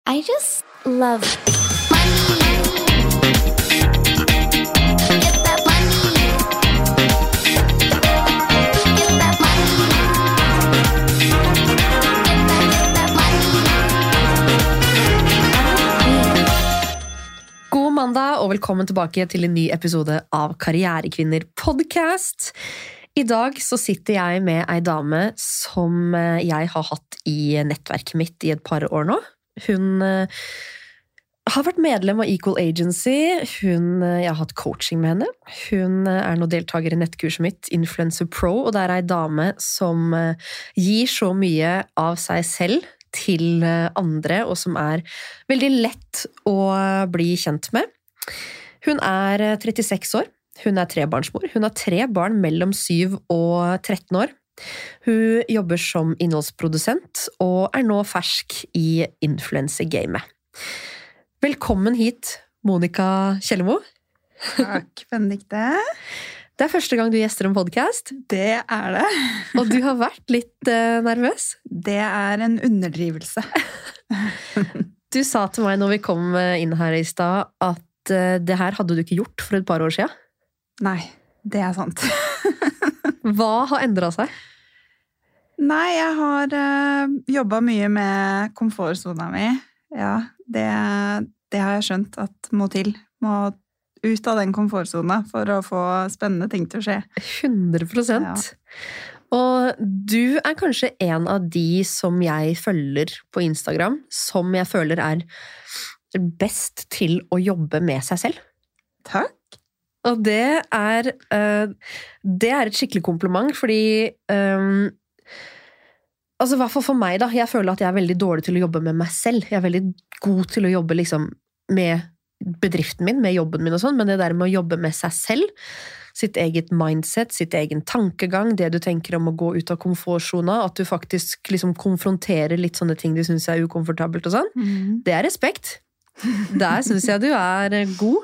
I just love money. Get that money. Get that money. Get that money. God mandag, og velkommen tilbake til en ny episode av Karrierekvinner podcast. I dag så sitter jeg med ei dame som jeg har hatt i nettverket mitt i et par år nå. Hun har vært medlem av Equal Agency, jeg har hatt coaching med henne. Hun nå deltaker i nettkurset mitt, Influencer Pro, og det ei dame som gir så mye av seg selv til andre, og som veldig lett å bli kjent med. Hun 36 år. Hun trebarnsmor. Hun har 3 barn mellom 7 og 13 år. Hun jobber som innholdsprodusent og nå fersk i influencer-gamet. Velkommen hit, Monica Kjellemo. Takk, Benedikte. Det første gang du gjester en podcast. Det det. Og du har vært litt nervøs. Det en underdrivelse. Du sa til meg når vi kom inn her i stad at det her hadde du ikke gjort for et par år siden. Nei, det sant. Hva har endret seg? Nei, jeg har jobbet mye med komfortzona mi. Ja, det har jeg skjønt at må til. Må ut av den komfortzona for å få spennende ting til å skje. 100%. Ja. Og du kanskje en av de som jeg følger på Instagram, som jeg føler best til å jobbe med seg selv. Takk. Og det et skikkelig kompliment, fordi altså i hvert fall for meg da, jeg føler at jeg veldig dårlig til å jobbe med meg selv. Jeg veldig god til å jobbe liksom med bedriften min, med jobben min og sånn, men det der med å jobbe med seg selv, sitt eget mindset, sitt egen tankegang, det du tenker om å gå ut av komfortzona, at du faktisk liksom konfronterer litt sånne ting du synes ukomfortabelt og sånn, det respekt. Der synes jeg du god.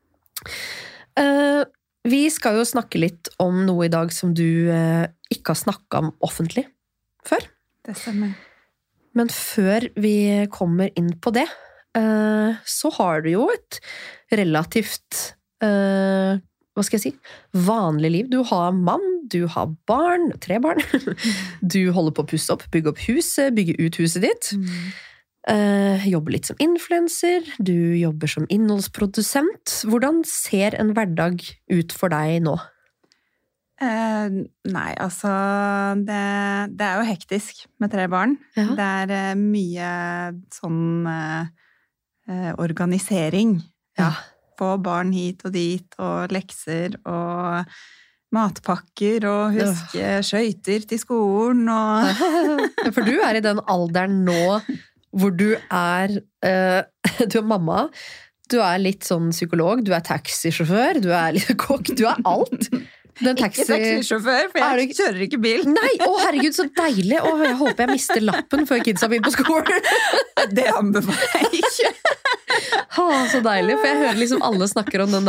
Vi skal jo snakke litt om noe i dag som du ikke har snakket om offentlig før. Det stemmer. Men før vi kommer inn på det, så har du jo et relativt, hva skal jeg si, vanlig liv. Du har mann, du har barn, 3 barn. Du holder på å pusse opp, bygge opp huset, bygge ut huset ditt. Jobber litt som influencer, du jobber som innholdsprodusent. Hvordan ser en hverdag ut for deg nå? Nei, altså det jo hektisk med 3 barn. Ja. Det mye sånn organisering. Ja. Få barn hit og dit, og lekser og matpakker, og huske skøyter til skolen. Og for du i den alderen nå hvor du du mamma, du litt sånn psykolog, du taxisjåfør, du litt kokk, du alt. Ikke taxisjåfør, for jeg kjører ikke bil. Nei, herregud, så deilig. Jeg håper jeg mister lappen før kidsa begynner på skolen. Det anbefaler jeg ikke. Så deilig, for jeg hører liksom alle snakker om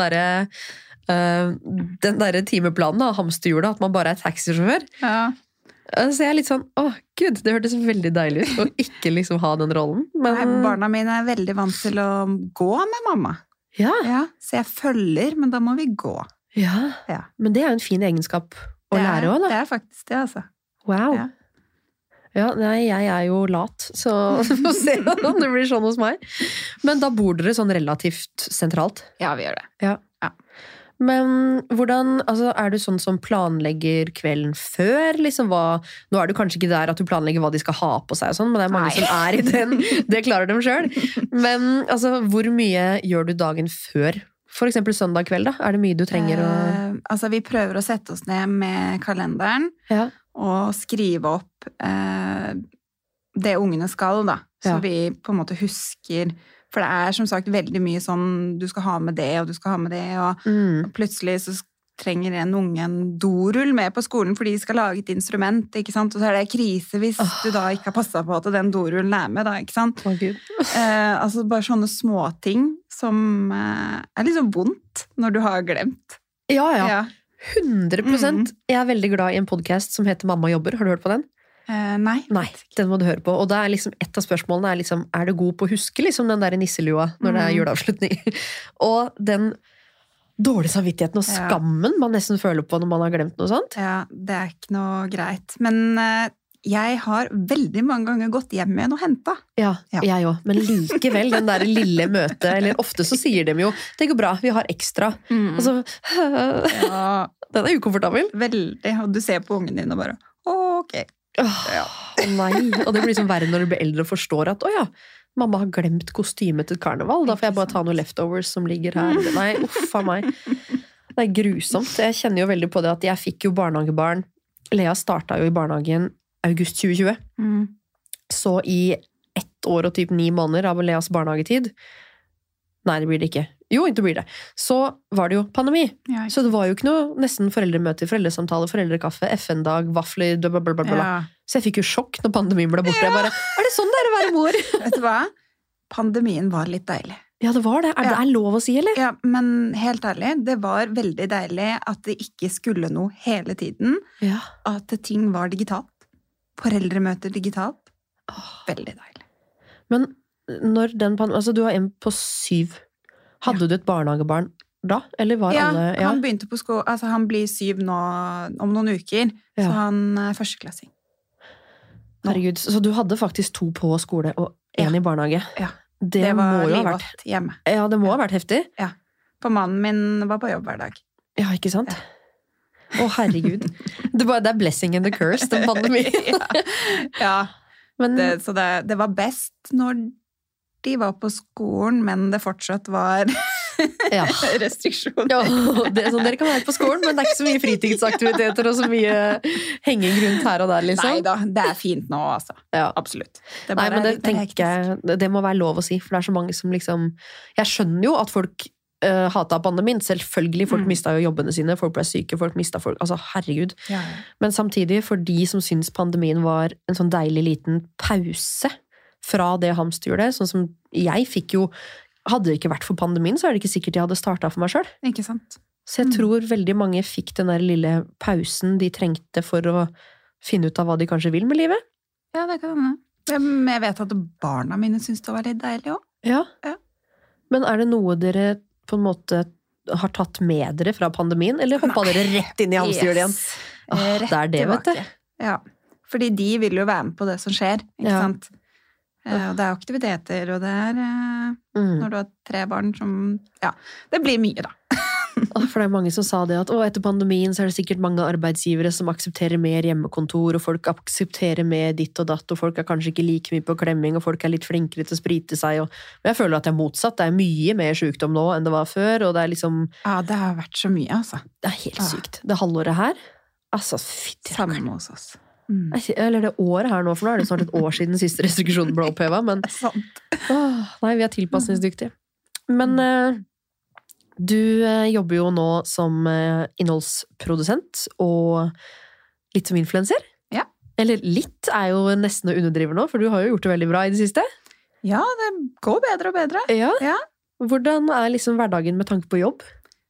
den der timeplanen av hamsterhjulet, at man bare taxisjåfør. Ja. Så jeg litt sånn, gud, det hørtes veldig deilig ut å ikke liksom ha den rollen. Men nei, barna mine veldig vant til å gå med mamma. Ja. Ja, så jeg følger, men da må vi gå. Ja, ja. Men det jo en fin egenskap å lære også, da. Det faktisk det, altså. Wow. Ja. Ja, nei, jeg jo lat, så vi får se om det blir sånn hos meg. Men da bor dere sånn relativt sentralt? Ja, vi gjør det. Ja. Ja. Men hvordan, altså du sånn som planlegger kvelden før, liksom nå du kanskje ikke der at du planlegger hva de skal ha på seg og sånn, men det mange som i den, det klarer dem selv. Men altså, hvor mye gjør du dagen før? For eksempel søndag kveld da, det mye du trenger å... Altså, vi prøver å sette oss ned med kalenderen, ja. Og skrive opp det ungene skal da, så ja. Vi på en måte husker... For det som sagt veldig mye sånn, du skal ha med det, og du skal ha med det, og plutselig så trenger en unge en dorull med på skolen, fordi de skal lage et instrument, ikke sant? Og så det krise hvis du da ikke har passet på at den dorullen med, da, ikke sant? Altså bare sånne små ting som litt så vondt når du har glemt. Ja. 100%. Jeg veldig glad i en podcast som heter Mamma jobber. Har du hørt på den? Nei. Nei, den må du høre på. Og det er liksom, et av spørsmålene er liksom, er du god på å huske liksom den der nisselua når det er juleavslutning? Og den dårlige samvittigheten og skammen man nesten føler på når man har glemt noe sånt. Ja, det er ikke noe greit. Men jeg har veldig mange ganger gått hjem igjen og hentet. Ja, jeg også. Men likevel, den der lille møtet, eller ofte så sier de jo, det går bra, vi har ekstra. Og så, den er ukomfortabel. Veldig, og du ser på ungen din og bare, ok. Nei, og det blir liksom verre når du blir eldre og forstår at, mamma har glemt kostymet til karneval, da får jeg bare ta noen leftovers som ligger her. Nei, uffa meg. Det er grusomt. Jeg kjenner jo veldig på det at jeg fikk jo barnehagebarn. Lea startet jo i barnehagen august 2020. Så i 1 år og typ 9 måneder av Leas barnehagetid, nei, det blir det ikke. Jo, det blir det. Så var det jo pandemi. Ja, så det var jo ikke noe nesten foreldremøter, foreldresamtaler, foreldrekaffe, FN-dag, vafler, blablabla. Ja. Så jeg fikk jo sjokk når pandemien ble borte. Jeg bare, er det sånn det er å være mor? Vet du hva? Pandemien var litt deilig. Ja, det var det. Er det lov å si, eller? Ja, men helt ærlig, det var veldig deilig at det ikke skulle noe hele tiden. Ja. At ting var digitalt. Foreldremøter digitalt. Veldig deilig. Men når den pandemien, altså du har en på 7. Hadde du et barnehagebarn da? Eller var alle... Ja, han begynte på skole, altså han blir 7 nå om noen uker, så han er førsteklassing. Herregud, så du hadde faktisk 2 på skole og 1 i barnehage? Ja, det var må jo livet ha vært hjemme. Ja, det må ha vært heftig. Ja, for mannen min var på jobb hver dag. Ja, ikke sant? Å, herregud. Det er blessing and the curse, den pandemien. Ja. Men, så det var best når de var på skolen, men det fortsatt var restriksjoner. Ja, det er sånn, dere kan være på skolen, men det er ikke så mye fritidsaktiviteter og så mye henging rundt her og der, liksom. Nei da, det er fint nå, altså. Ja. Absolutt. Nei, men det tenker jeg, det må være lov å si, for det er så mange som liksom, jeg skjønner jo at folk hatet pandemien, selvfølgelig, folk mistet jo jobbene sine, folk ble syke, folk mistet folk, altså herregud. Ja. Men samtidig, for de som synes pandemien var en sånn deilig liten pause fra det hamsterhjulet, sånn som jeg fikk jo, hadde det ikke vært for pandemien, så er det ikke sikkert jeg hadde startet for meg selv. Ikke sant. Så jeg tror veldig mange fikk den der lille pausen de trengte for å finne ut av hva de kanskje vil med livet. Ja, det kan hende. Jeg vet at barna mine synes det var litt deilig også. Ja. Men er det noe dere på en måte har tatt med dere fra pandemien, eller hoppet dere rett inn i hamsterhjulet igjen? Rett det er det, tilbake. Vet du. Ja, fordi de vil jo være med på det som skjer, ikke sant? Og det er aktiviteter, og det er når du har 3 barn som... Ja, det blir mye da. For det er mange som sa det at etter pandemien så er det sikkert mange arbeidsgivere som aksepterer mer hjemmekontor, og folk aksepterer mer ditt og datt, og folk er kanskje ikke like mye på klemming, og folk er litt flinkere til å sprite seg. Men jeg føler at det er motsatt. Det er mye mer sykdom nå enn det var før, og det er liksom... Ja, det har vært så mye, altså. Det er helt sykt. Det halvåret her, altså, fytti. Samme hos oss. Eller det året her nå, for nå er det snart et år siden siste restriksjonen ble opphevet, men nei, vi er tilpasningsdyktige. Men du jobber jo nå som innholdsprodusent og litt som influencer. Ja. Eller litt er jo nesten å underdrive nå, for du har jo gjort det veldig bra i det siste. Ja, det går bedre og bedre. Ja. Hvordan er liksom hverdagen med tanke på jobb?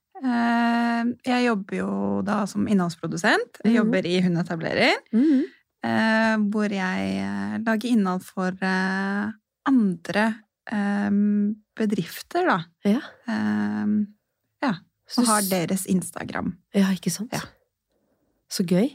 Jeg jobber jo da som innholdsprodusent. Jeg jobber i Hundetablerer, hvor jeg lager innhold for andre bedrifter, da. Ja. Og har deres Instagram. Ja, ikke sant? Ja. Så gøy.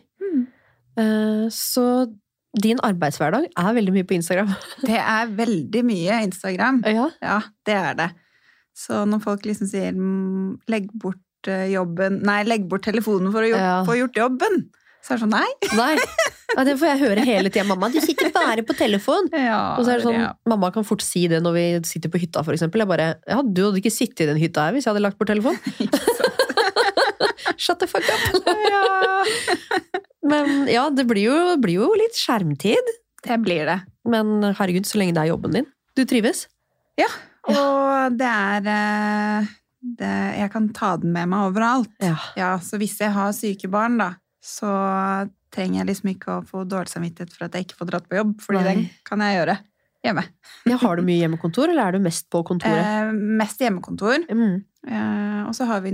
Så din arbeidshverdag er veldig mye på Instagram. Det er veldig mye Instagram. Ja, det er det. Så når folk liksom sier legg bort jobben, nei, legg bort telefonen for å få gjort jobben, så er det sånn, nei. Ja, det får jeg høre hele tiden. Mamma, du sitter bare på telefon. Ja, og så er det sånn, mamma kan fort si det når vi sitter på hytta, for eksempel. Jeg bare, du hadde ikke sittet i den hytta her hvis jeg hadde lagt bort telefon. Shut the fuck up. Men ja, det blir jo litt skjermtid. Det blir det. Men herregud, så lenge det er jobben din. Du trives? Ja. Og det er jeg kan ta den med meg overalt. Ja, så hvis jeg har syke barn da, så trenger jeg liksom ikke å få dårlig samvittighet for at jeg ikke får dratt på jobb, fordi den kan jeg gjøre hjemme. Ja, har du mye hjemmekontor, eller er du mest på kontoret? Mest hjemmekontor. Og så har vi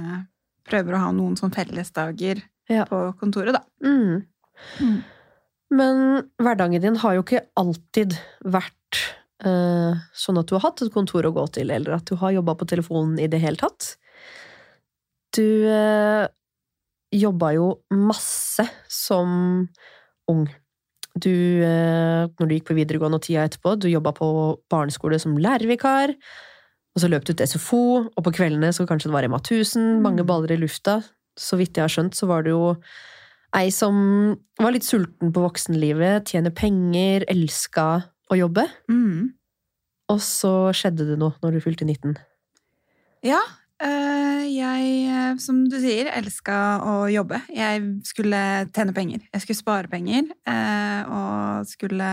prøver å ha noen sånn fellesdager på kontoret da. Men hverdagen din har jo ikke alltid vært sånn at du har hatt et kontor å gå til, eller at du har jobbet på telefonen i det hele tatt. Du jobbet jo masse som ung. Når du gikk på videregående og tida etterpå, du jobbet på barneskole som lærervikar, og så løp du til SFO, og på kveldene så kanskje det var Rema 1000, mange baller i lufta. Så vidt jeg har skjønt, så var det jo ei som var litt sulten på voksenlivet, tjene penger, elsket å jobbe. Og så skjedde det noe når du fylte 19. Ja, jeg, som du sier, elsket å jobbe. Jeg skulle tjene penger. Jeg skulle spare penger, og skulle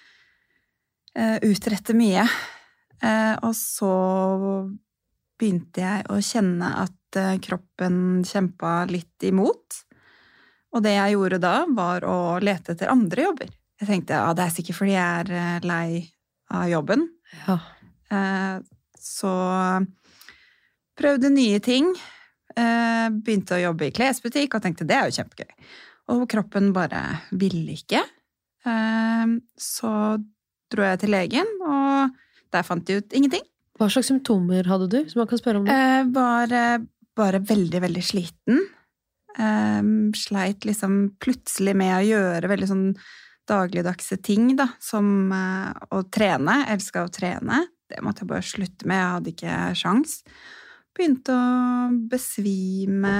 utrette mye. Og så begynte jeg å kjenne at kroppen kjempet litt imot. Og det jeg gjorde da, var å lete etter andre jobber. Jeg tenkte, det er sikkert fordi jeg er lei av jobben. Ja. Så prøvde nye ting. Begynte å jobbe i klesbutikk og tenkte, det er jo kjempegøy. Og kroppen bare ville ikke. Så dro jeg til legen, og der fant de ut ingenting. Hva slags symptomer hadde du, som man kan spørre om det? Bare veldig, veldig sliten. Sleit liksom plutselig med å gjøre veldig sånn dagligdagse ting, da, som å trene. Elsket å trene. Det måtte jeg bare slutte med, jeg hadde ikke sjans. Begynte å besvime,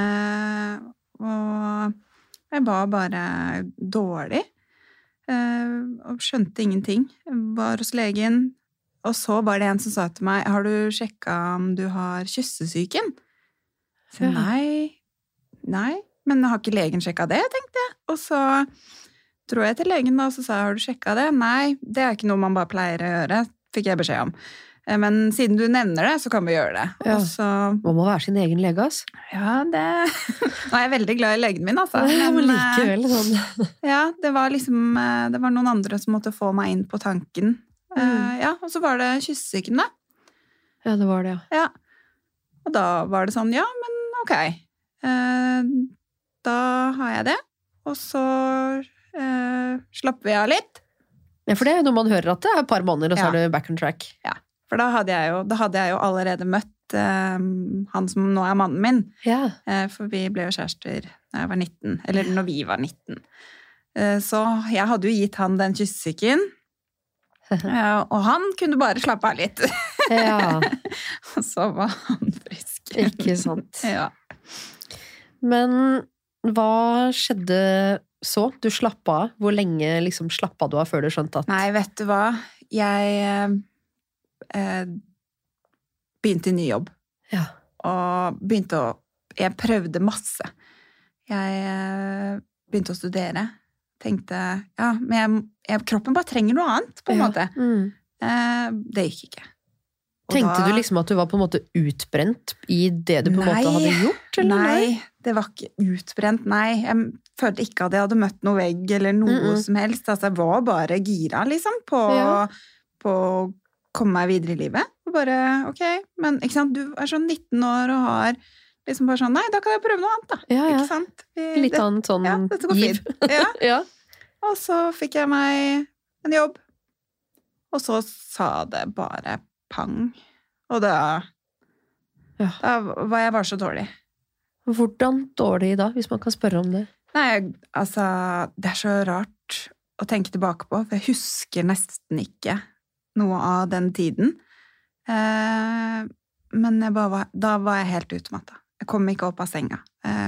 og jeg var bare dårlig. Og skjønte ingenting. Jeg var hos legen, og så var det en som sa til meg, har du sjekket om du har kyssesyken? Så nei, men har ikke legen sjekket det, tenkte jeg. Og så dro jeg til legen da, og så sa jeg, har du sjekket det? Nei, det er ikke noe man bare pleier å gjøre, fikk jeg beskjed om. Men siden du nevner det, så kan vi gjøre det. Ja. Og så, man må være sin egen lege, ass. ja, det... Nå er jeg veldig glad i legen min, altså. Men likevel, sånn. Ja, det var liksom, det var noen andre som måtte få meg inn på tanken. Ja, og så var det kyssesyken da. Ja, det var det, ja. Ja, og da var det sånn, ja, men ok. Da har jeg det, og så slapper vi av litt. Ja, for det er jo når man hører at det er et par måneder, og så er du back on track. Ja, for da hadde jeg jo allerede møtt han som nå er mannen min. Ja. For vi ble jo kjærester når jeg var 19, eller når vi var 19. Så jeg hadde jo gitt han den kyssesyken, og han kunne bare slappe av litt. Ja. Og så var han frisk. Ikke sant. Ja. Men hva skjedde så? Du slappet av. Hvor lenge liksom slappet du av før du skjønte at... Nei, vet du hva? Jeg begynte i ny jobb. Ja. Og jeg prøvde masse. Jeg begynte å studere. Tenkte, ja, men kroppen bare trenger noe annet, på en måte. Det gikk ikke. Og tenkte du liksom at du var på en måte utbrent i det du på en måte hadde gjort? Eller? Nei, det var ikke utbrent, nei. Jeg følte ikke at jeg hadde møtt noe vegg eller noe som helst. Altså, jeg var bare gira, liksom, på å komme meg videre i livet. Og bare, ok, men ikke sant, du er sånn 19 år og har liksom bare sånn, nei, da kan jeg prøve noe annet da. Ja. Ikke sant? Litt annet sånn dette går giv. fint. Ja. Ja. Og så fikk jeg meg en jobb. Og så sa det bare pang. Og da var jeg bare så dårlig. Hvordan dårlig da, hvis man kan spørre om det? Nei, altså, det er så rart å tenke tilbake på, for jeg husker nesten ikke noe av den tiden. Men da var jeg helt utmattet. Jeg kom ikke opp av senga.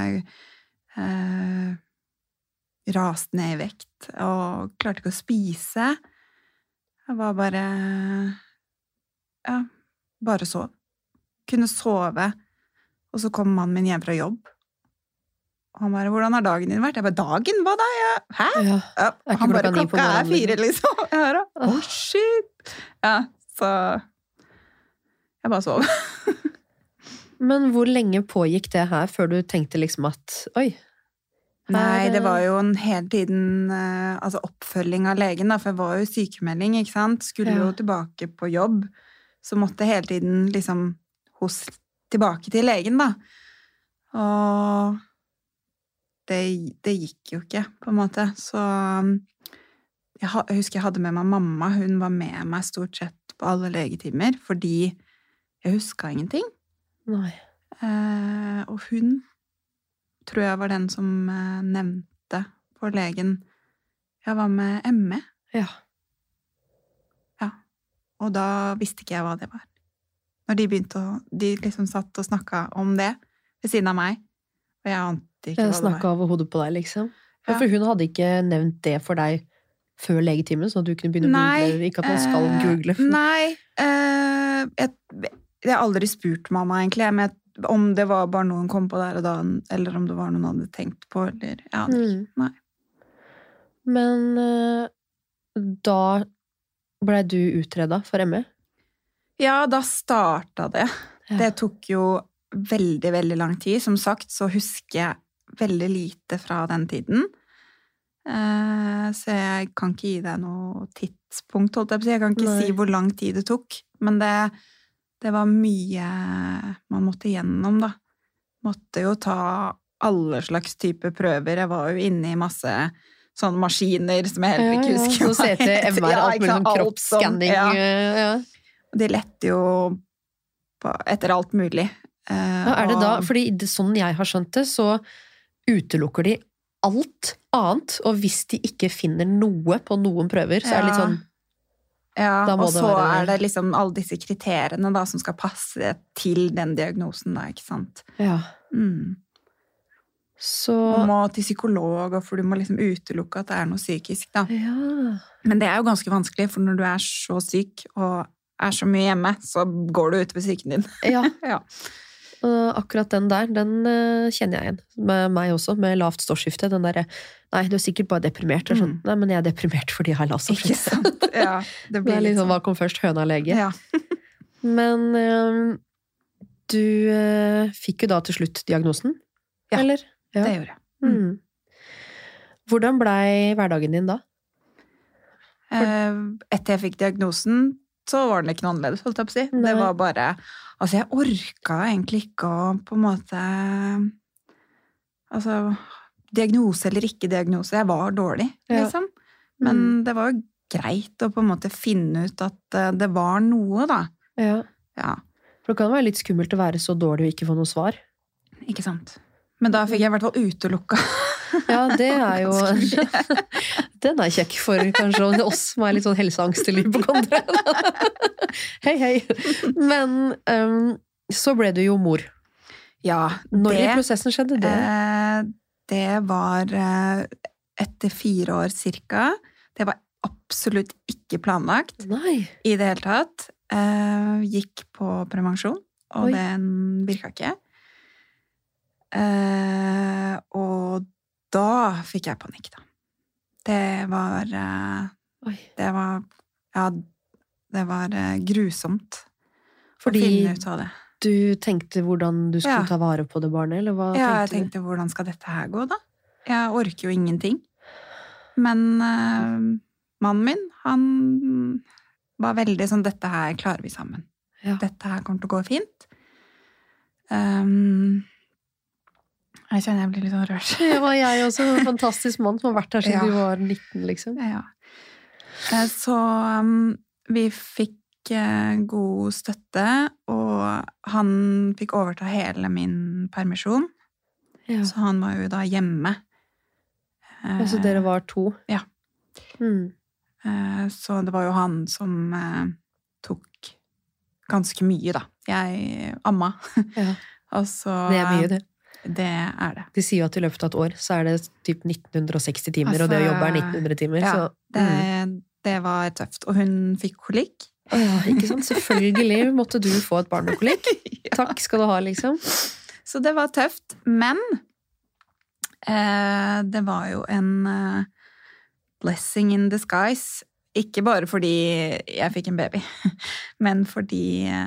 Raste ned i vekt, og klarte ikke å spise. Jeg var bare... Ja, bare sov. Kunne sove, og så kom mannen min hjem fra jobb. Og han bare, hvordan har dagen din vært? Jeg bare, dagen? Hva da? Hæ? Ja, han bare, klokka er 4, liksom. Jeg bare, shit! Ja, så jeg bare sov. Men hvor lenge pågikk det her før du tenkte liksom at, oi? Nei, det var jo en hele tiden altså oppfølging av legen, da, for jeg var jo sykemelding, ikke sant? Skulle jo tilbake på jobb, så måtte jeg hele tiden liksom tilbake til legen, da. Og det gikk jo ikke, på en måte. Så jeg husker jeg hadde med meg mamma. Hun var med meg stort sett på alle legetimer, fordi jeg husket ingenting. Nei. Og hun tror jeg var den som nevnte på legen, jeg var med ME. Ja. Ja. Og da visste ikke jeg hva det var. Når de liksom satt og snakket om det ved siden av meg, og jeg ante ikke hva det var. Snakket over hodet på deg, liksom. Ja. For hun hadde ikke nevnt det for deg før legetimen, så du kunne begynne å google, ikke at man skal google. Nei, jeg har aldri spurt mamma egentlig, men om det var bare noen kom på der og da, eller om det var noen hadde tenkt på, eller jeg aner ikke. Nei. Men da ble du utredet for ME? Ja, da startet det. Ja. Det tok jo veldig, veldig lang tid. Som sagt, så husker jeg veldig lite fra den tiden. Så jeg kan ikke gi deg noe tidspunkt, holdt jeg på å si. Jeg kan ikke si hvor lang tid det tok. Men det var mye man måtte gjennom, da. Måtte jo ta alle slags type prøver. Jeg var jo inne i masse sånne maskiner som jeg heller ikke husker. Så CT, MR, alt mulig sånn kroppsskanning. Ja. De lette jo etter alt mulig. Er det da, fordi sånn jeg har skjønt det, så utelukker de alt annet, og hvis de ikke finner noe på noen prøver, så er det litt sånn ja, og så er det liksom alle disse kriteriene da, som skal passe til den diagnosen da, ikke sant? Ja. Så... Du må til psykolog, for du må liksom utelukke at det er noe psykisk da. Ja. Men det er jo ganske vanskelig, for når du er så syk og er så mye hjemme, så går du ut ved psyken din. Ja. Ja. Akkurat den der, den kjenner jeg igjen. Med meg også, med lavt ståskifte. Den der, nei, du er sikkert bare deprimert. Sånn. Nei, men jeg er deprimert fordi jeg har lavt ståskifte. Ikke sant? Ja, det blir liksom, hva kom først, høna og lege? Ja. Men du fikk jo da til slutt diagnosen? Ja, eller? Ja, det gjorde jeg. Hvordan ble hverdagen din da? Etter jeg fikk diagnosen, så var den ikke noe annerledes, holdt jeg på å si. Nei. Det var bare, altså jeg orket egentlig ikke å på en måte, altså diagnose eller ikke diagnose, jeg var dårlig, liksom. Men det var jo greit å på en måte finne ut at det var noe da. Ja. For det kan være litt skummelt å være så dårlig og ikke få noe svar. Ikke sant? Men da fikk jeg i hvert fall utelukket. Ja, det er jo... Den er kjekk for kanskje oss som er litt sånn helseangst eller hypokondre. Hei, hei. Men så ble du jo mor. Ja. Når i prosessen skjedde det? Det var etter 4 år cirka. Det var absolutt ikke planlagt. Nei. I det hele tatt. Gikk på prevensjon, og den virket ikke. Og da fikk jeg panikk da. Det var grusomt å finne ut av det. Du tenkte hvordan du skulle ta vare på det barnet, eller hva tenkte du? Jeg tenkte, hvordan skal dette her gå da? Jeg orker jo ingenting. Men mannen min, han var veldig sånn, dette her klarer vi sammen. Ja. Dette her kommer til å gå fint. Jeg kjenner jeg blir litt sånn rørt. Ja, jeg også. En fantastisk mann som har vært her siden du var 19, liksom. Ja. Så vi fikk god støtte, og han fikk overta hele min permisjon. Ja. Så han var jo da hjemme. Så dere var 2? Ja. Så det var jo han som tok ganske mye, da. Jeg amma. Ja. Og så, det er mye, det. Det er det. De sier jo at i løpet av et år så er det typ 1960 timer, altså, og det å jobbe er 1900 timer. Ja, så, det var tøft. Og hun fikk kolikk. Ja, ikke sant? Selvfølgelig måtte du få et barn med kolikk. Ja. Takk skal du ha, liksom. Så det var tøft, men det var jo en blessing in disguise. Ikke bare fordi jeg fikk en baby, men fordi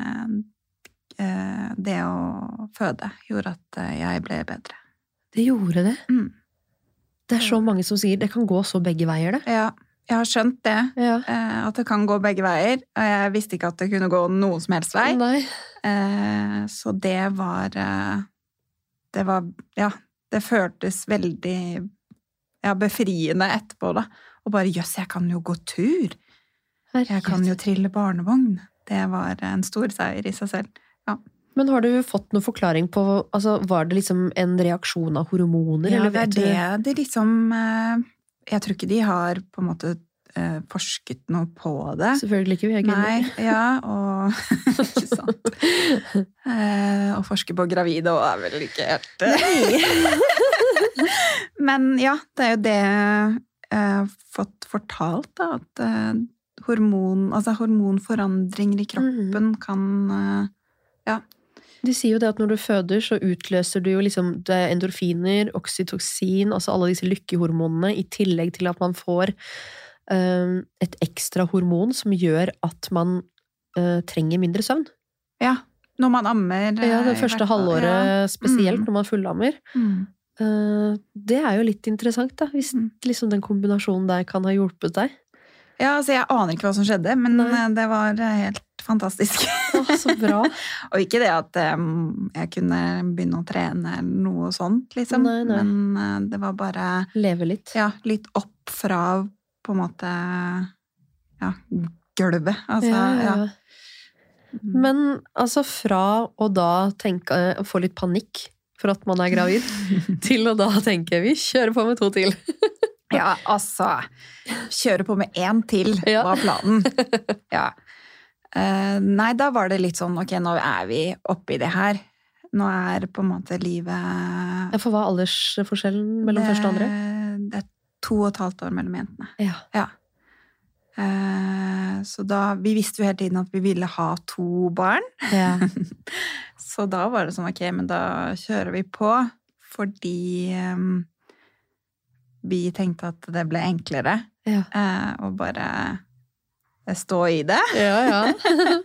det å føde gjorde at jeg ble bedre. Det gjorde det? Det er så mange som sier det kan gå så begge veier, det. Ja, jeg har skjønt det. Ja. At det kan gå begge veier. Og jeg visste ikke at det kunne gå noen som helst vei. Nei. Så det var ja, det føltes veldig befriende etterpå da. Og bare, jøss, jeg kan jo gå tur. Jeg kan jo trille barnevogn. Det var en stor seier i seg selv. Ja. Men har du fått noen forklaring på, altså var det liksom en reaksjon av hormoner? Ja, eller det vet er det liksom, jeg tror ikke de har på en måte forsket noe på det. Selvfølgelig ikke, vi er kvinner. Nei, ja, og ikke sant. Å forske på gravide og er vel ikke helt... Men ja, det er jo det jeg har fått fortalt da, at hormonforandringer i kroppen kan, ja. De sier jo det at når du føder, så utløser du jo liksom endorfiner, oksytocin, altså alle disse lykkehormonene, i tillegg til at man får et ekstra hormon som gjør at man trenger mindre søvn. Ja, når man ammer. Ja, det første halvåret spesielt når man fullammer. Det er jo litt interessant da, hvis liksom den kombinasjonen der kan ha hjulpet deg. Ja, altså jeg aner ikke hva som skjedde, men det var helt fantastisk. Så bra. Og ikke det at jeg kunne begynne å trene eller noe sånt, liksom. Nei. Men det var bare... Leve litt. Ja, litt opp fra, på en måte, ja, gulvet. Altså, ja. Men altså fra å da tenke, få litt panikk for at man er gravid, til å da tenke, vi kjører på med 2 til. Ja, altså, kjøre på med 1 til var planen. Ja. Nei, da var det litt sånn, ok, nå er vi oppe i det her. Nå er på en måte livet... For hva er aldersforskjellen mellom første og andre? Det er 2,5 år mellom jentene. Ja. Så da, vi visste jo hele tiden at vi ville ha 2 barn. Ja. Så da var det sånn, ok, men da kjører vi på, fordi... vi tenkte at det ble enklere å bare stå i det. Ja.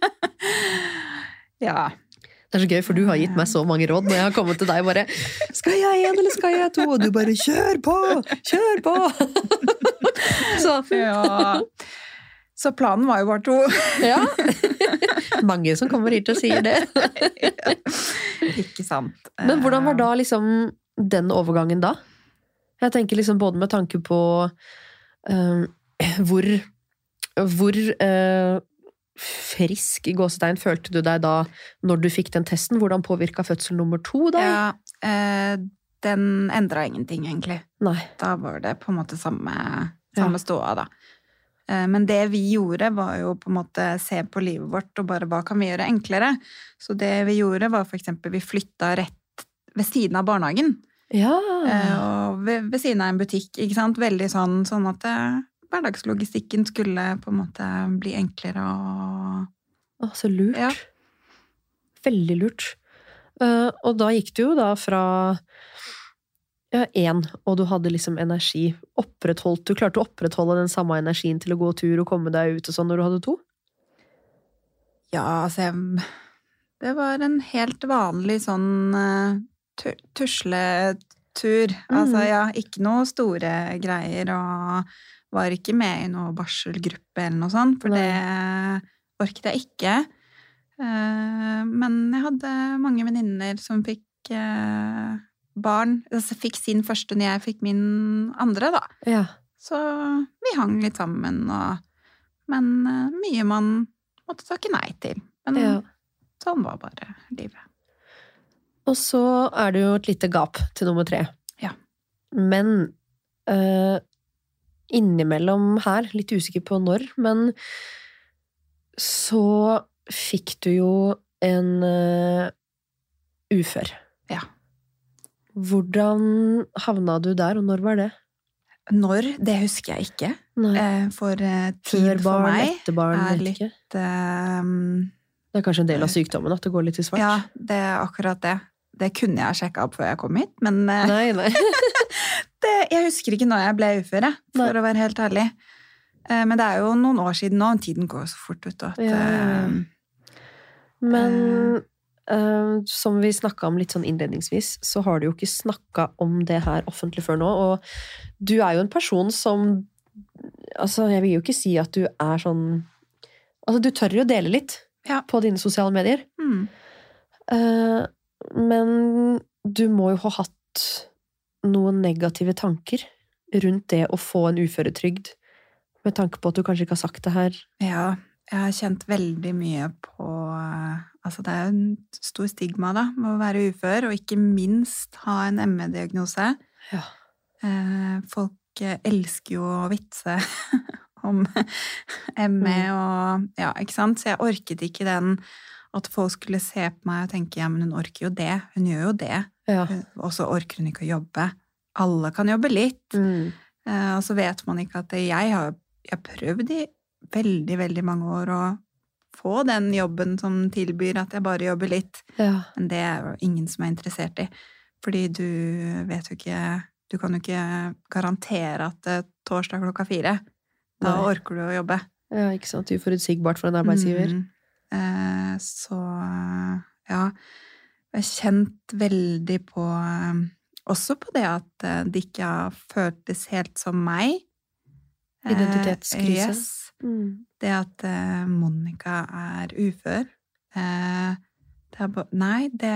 Ja. Det er så gøy, for du har gitt meg så mange råd når jeg har kommet til deg bare, skal jeg 1 eller skal jeg 2? Og du bare, kjør på! Kjør på! Ja. Så planen var jo bare 2. Ja. Mange som kommer hit og sier det. Ikke sant. Men hvordan var da liksom den overgangen da? Jeg tenker liksom både med tanke på hvor frisk i gåsetegn følte du deg da når du fikk den testen? Hvordan påvirket fødsel nummer 2 da? Ja, den endret ingenting egentlig. Nei. Da var det på en måte samme ståa da. Men det vi gjorde var jo på en måte se på livet vårt og bare hva kan vi gjøre enklere. Så det vi gjorde var for eksempel vi flyttet rett ved siden av barnehagen. Ja. Og ved siden av en butikk, ikke sant? Veldig sånn at hverdagslogistikken skulle på en måte bli enklere og... Så lurt. Ja. Veldig lurt. Og da gikk du jo da fra 1, og du hadde liksom energi. Du klarte å opprettholde den samme energien til å gå tur og komme deg ut og sånn når du hadde 2? Ja, altså det var en helt vanlig sånn... tusletur. Altså, ja, ikke noe store greier, og var ikke med i noe barselgruppe eller noe sånt, for det orket jeg ikke. Men jeg hadde mange venninner som fikk barn, altså fikk sin første når jeg fikk min andre, da. Ja. Så vi hang litt sammen, men mye man måtte takke nei til. Men sånn var bare livet. Og så er det jo et lite gap til nummer 3. Ja. Men innimellom her, litt usikker på når, men så fikk du jo en ufør. Ja. Hvordan havna du der, og når var det? Når? Det husker jeg ikke. For tid for meg etter barn, er litt... det er kanskje en del av sykdommen at det går litt i svart. Ja, det er akkurat det. Det kunne jeg sjekket opp før jeg kom hit, men nei. Jeg husker ikke når jeg ble ufør, for å være helt ærlig. Men det er jo noen år siden nå, tiden går så fort ut. Men som vi snakket om litt sånn innledningsvis, så har du jo ikke snakket om det her offentlig før nå, og du er jo en person som, altså jeg vil jo ikke si at du er sånn, altså du tør jo dele litt på dine sosiale medier. Men du må jo ha hatt noen negative tanker rundt det å få en uføretrygd Med tanke på at du kanskje ikke har sagt det her. Ja, jeg har kjent veldig mye på altså det en stor stigma da, med å være ufør, og ikke minst ha en ME-diagnose. Ja. Folk elsker jo å vitse om ME, og ja, ikke sant? Så jeg orket ikke den at folk skulle se på meg og tenke, ja, men hun orker jo det, hun gjør jo det. Ja. Og så orker hun ikke å jobbe. Alle kan jobbe litt. Og så vet man ikke at jeg har prøvd i veldig, veldig mange år å få den jobben som tilbyr at jeg bare jobber litt. Ja. Men det jo ingen som interessert i. Fordi du vet jo ikke, du kan jo ikke garantere at torsdag 4:00, da Nei. orker du å jobbe. Ja, ikke sant? Uforutsigbart for en arbeidsgiver. Så ja, jeg har kjent veldig på også på det at det ikke har føltes helt som meg. Identitetskrise. Yes. Det at Monica er ufør. Nei, det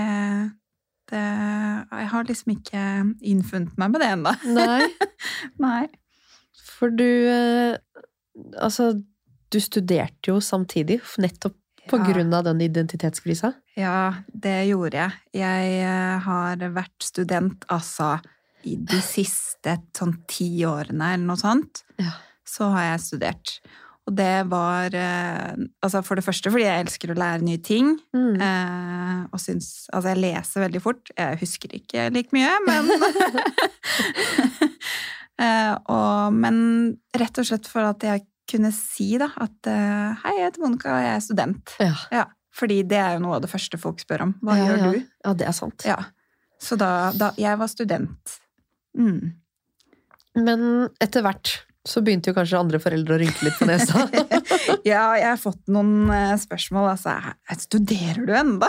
jeg har liksom ikke innfunnet meg med det enda. Nei. Nei. For du altså, du studerte jo samtidig, nettopp på grunn av den identitetskrisa. Ja, det gjorde jeg. Jeg har vært student, altså, i de siste 10 årene eller noe sånt. Ja. Så har jeg studert. Og det var, altså for det første fordi jeg elsker å lære nye ting, og synes, altså jeg leser veldig fort. Jeg husker ikke like mye, men men rett og slett for at jeg kunne si da, at hei, jeg heter Monica, og jeg er student. Ja. Ja, fordi det er jo noe av det første folk spør om. Hva gjør du? Ja, det er sant. Ja, så da jeg var student. Men etter hvert så begynte jo kanskje andre foreldre å rynke litt på nesa. Ja, jeg har fått noen spørsmål, altså, studerer du enda?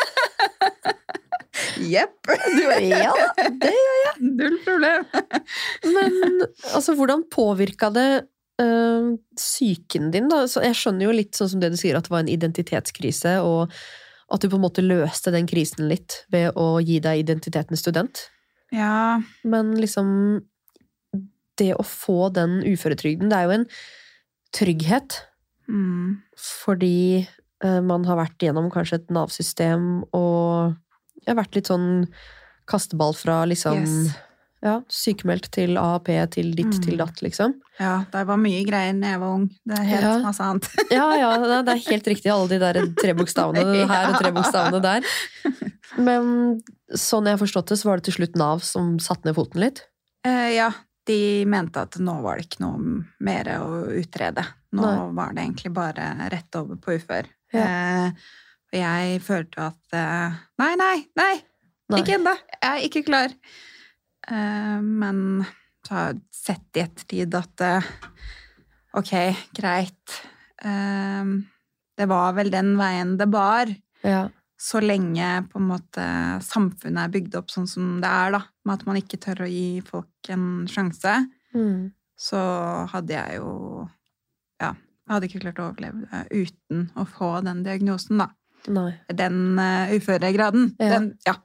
Jepp. Ja, det gjør jeg. Null problem. Men altså, hvordan påvirket det psyken din da? Så jeg skjønner jo litt sånn som det du sier, at det var en identitetskrise, og at du på en måte løste den krisen litt ved å gi deg identiteten student. Ja. Men liksom, det å få den uføretrygden, det er jo en trygghet. Fordi man har vært gjennom kanskje et Nav-system, og jeg har vært litt sånn kasteball fra liksom... Yes. Ja, sykemeldt til AAP, til ditt, til datt, liksom. Ja, det var mye greier når jeg var ung. Det er helt masse annet. Ja, det er helt riktig, alle de der 3 bokstavene her og 3 bokstavene der. Men sånn jeg har forstått det, så var det til slutt Nav som satte ned foten litt? Ja, de mente at nå var det ikke noe mer å utrede. Nå var det egentlig bare rett over på ufør. Og jeg følte at nei, ikke enda. Jeg er ikke klar. Men så har jeg sett i ettertid at ok, greit. Det var vel den veien det bar. Ja. Så lenge på en måte samfunnet er bygd opp sånn som det er da, med at man ikke tør å gi folk en sjanse, så hadde jeg jo, ja, jeg hadde ikke klart å overleve uten å få den diagnosen da. Nei. Den uføregraden. Ja. Ja.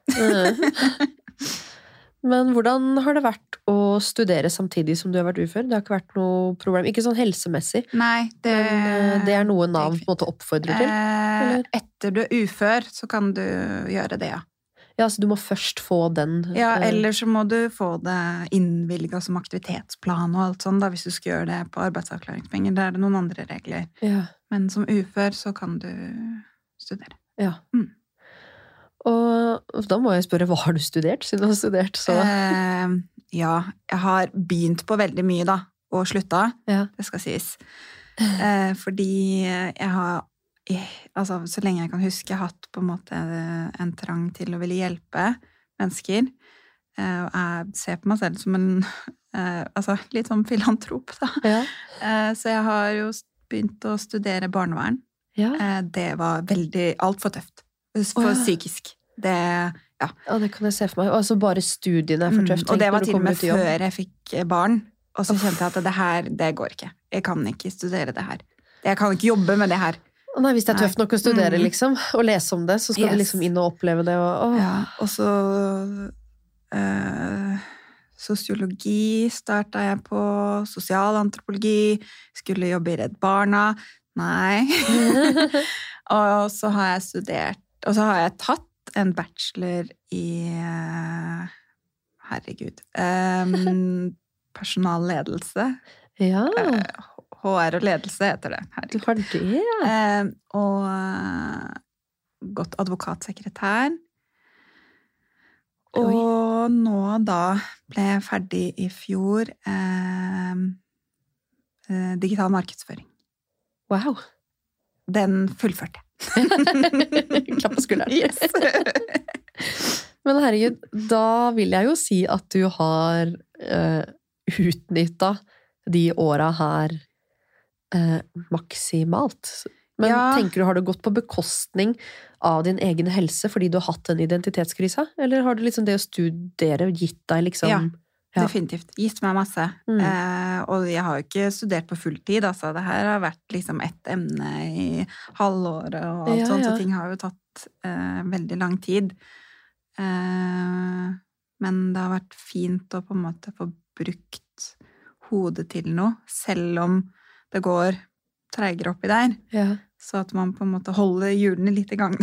Men hvordan har det vært å studere samtidig som du har vært ufør? Det har ikke vært noe problem, ikke sånn helsemessig. Nei, men det er noe Nav på en måte oppfordrer til? Eller? Etter du er ufør, så kan du gjøre det, ja. Ja, så du må først få den... Ja, eller så må du få det innvilget som aktivitetsplan og alt sånt, da, hvis du skal gjøre det på arbeidsavklaringspenger. Der er det noen andre regler. Ja. Men som ufør så kan du studere. Ja. Og da må jeg spørre, hva har du studert, siden du har studert så? Ja, jeg har begynt på veldig mye da, og slutta, det skal sies. Fordi jeg har, altså så lenge jeg kan huske, jeg har hatt på en måte en trang til å ville hjelpe mennesker. Og jeg ser på meg selv som en, altså litt sånn filantrop da. Ja. Så jeg har jo begynt å studere barnevern. Ja. Det var alt for tøft. For psykisk. Det, ja. Ja, det kan jeg se for meg. Altså bare studiene er for tøft. Og det var til og med før jeg fikk barn. Og så kjente jeg at det her, det går ikke. Jeg kan ikke studere det her. Jeg kan ikke jobbe med det her. Nei, hvis det er tøft nok å studere, liksom, og lese om det, så skal du liksom inn og oppleve det. Og, ja, og så Sosiologi startet jeg på, sosialantropologi, skulle jobbe i Redd Barna. Nei. Og så har jeg studert, og så har jeg tatt en bachelor i, herregud, personalledelse. Ja, HR og ledelse heter det. du Herregud. har det. Og gått advokatsekretær. Oi. Og nå da ble jeg ferdig i fjor digital markedsføring. Wow. Den fullførte jeg. Klapp på skulderen. Yes. Men herregud, da vil jeg jo si at du har utnyttet de åra her maksimalt. Men Ja. tenker du, har det gått på bekostning av din egen helse fordi du har hatt den identitetskrisa? Eller har det liksom det å studere gitt deg liksom... Ja. Ja. Definitivt. Gitt meg masse. Og jeg har jo ikke studert på fulltid, altså. Det her har vært liksom ett emne i halvåret og alt Ja, sånt, ja. så ting har jo tatt veldig lang tid. Men det har vært fint å på en måte få brukt hodet til noe, selv om det går treigere oppi der. Ja. Så at man på en måte holder hjulene litt i gang.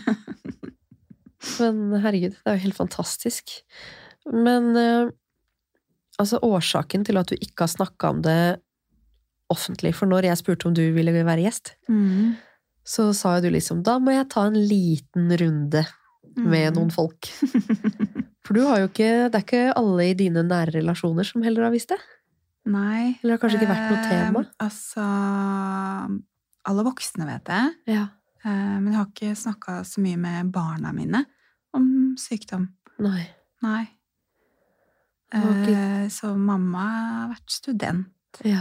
Men herregud, det er jo helt fantastisk. Men altså årsaken til at du ikke har snakket om det offentlig, for når jeg spurte om du ville være gjest, så sa jo du liksom, da må jeg ta en liten runde med noen folk. For du har jo ikke, det er ikke alle i dine nære relasjoner som heller har visst det. Nei. Eller har kanskje ikke vært noe tema? Altså, alle voksne vet det. Ja. Men jeg har ikke snakket så mye med barna mine om sykdom. Nei. Nei. Ok. Så mamma har vært student. Ja.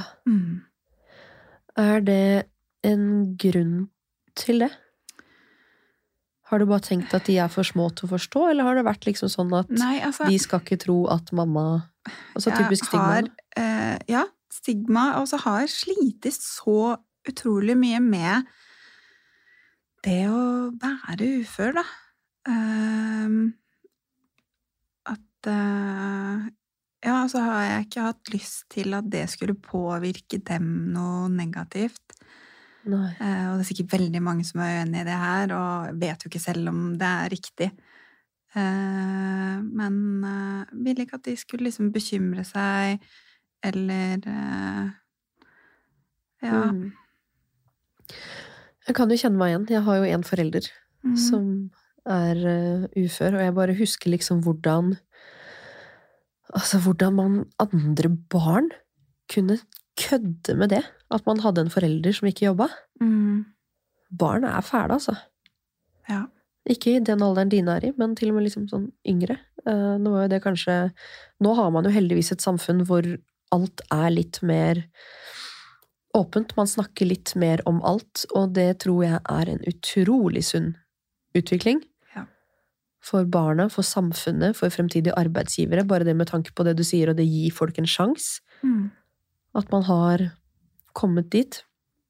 Er det en grunn til det? Har du bare tenkt at de er for små til å forstå, eller har det vært liksom sånn at Nei, altså, de skal ikke tro at mamma... Altså typisk stigma? Ja, stigma. Og så har jeg slitt så utrolig mye med det å være ufør, da. Ja, så har jeg ikke hatt lyst til at det skulle påvirke dem noe negativt. Nei. Og det er sikkert veldig mange som er uenige i det her, og vet jo ikke selv om det er riktig. Men vil ikke at de skulle liksom bekymre seg, eller ja. Jeg kan jo kjenne meg igjen. Jeg har jo en forelder som er ufør, og jeg bare husker liksom hvordan man andre barn kunne kødde med det, at man hadde en forelder som ikke jobbet. Barn er fæle, altså. Ja. Ikke i den alderen dine er i, men til og med liksom sånn yngre. Nå var jo det kanskje... Nå har man jo heldigvis et samfunn hvor alt er litt mer åpent. Man snakker litt mer om alt, og det tror jeg er en utrolig sunn utvikling. Ja. For barna, for samfunnet, for fremtidige arbeidsgivere. Bare det med tanke på det du sier, og det gir folk en sjans. At man har kommet dit.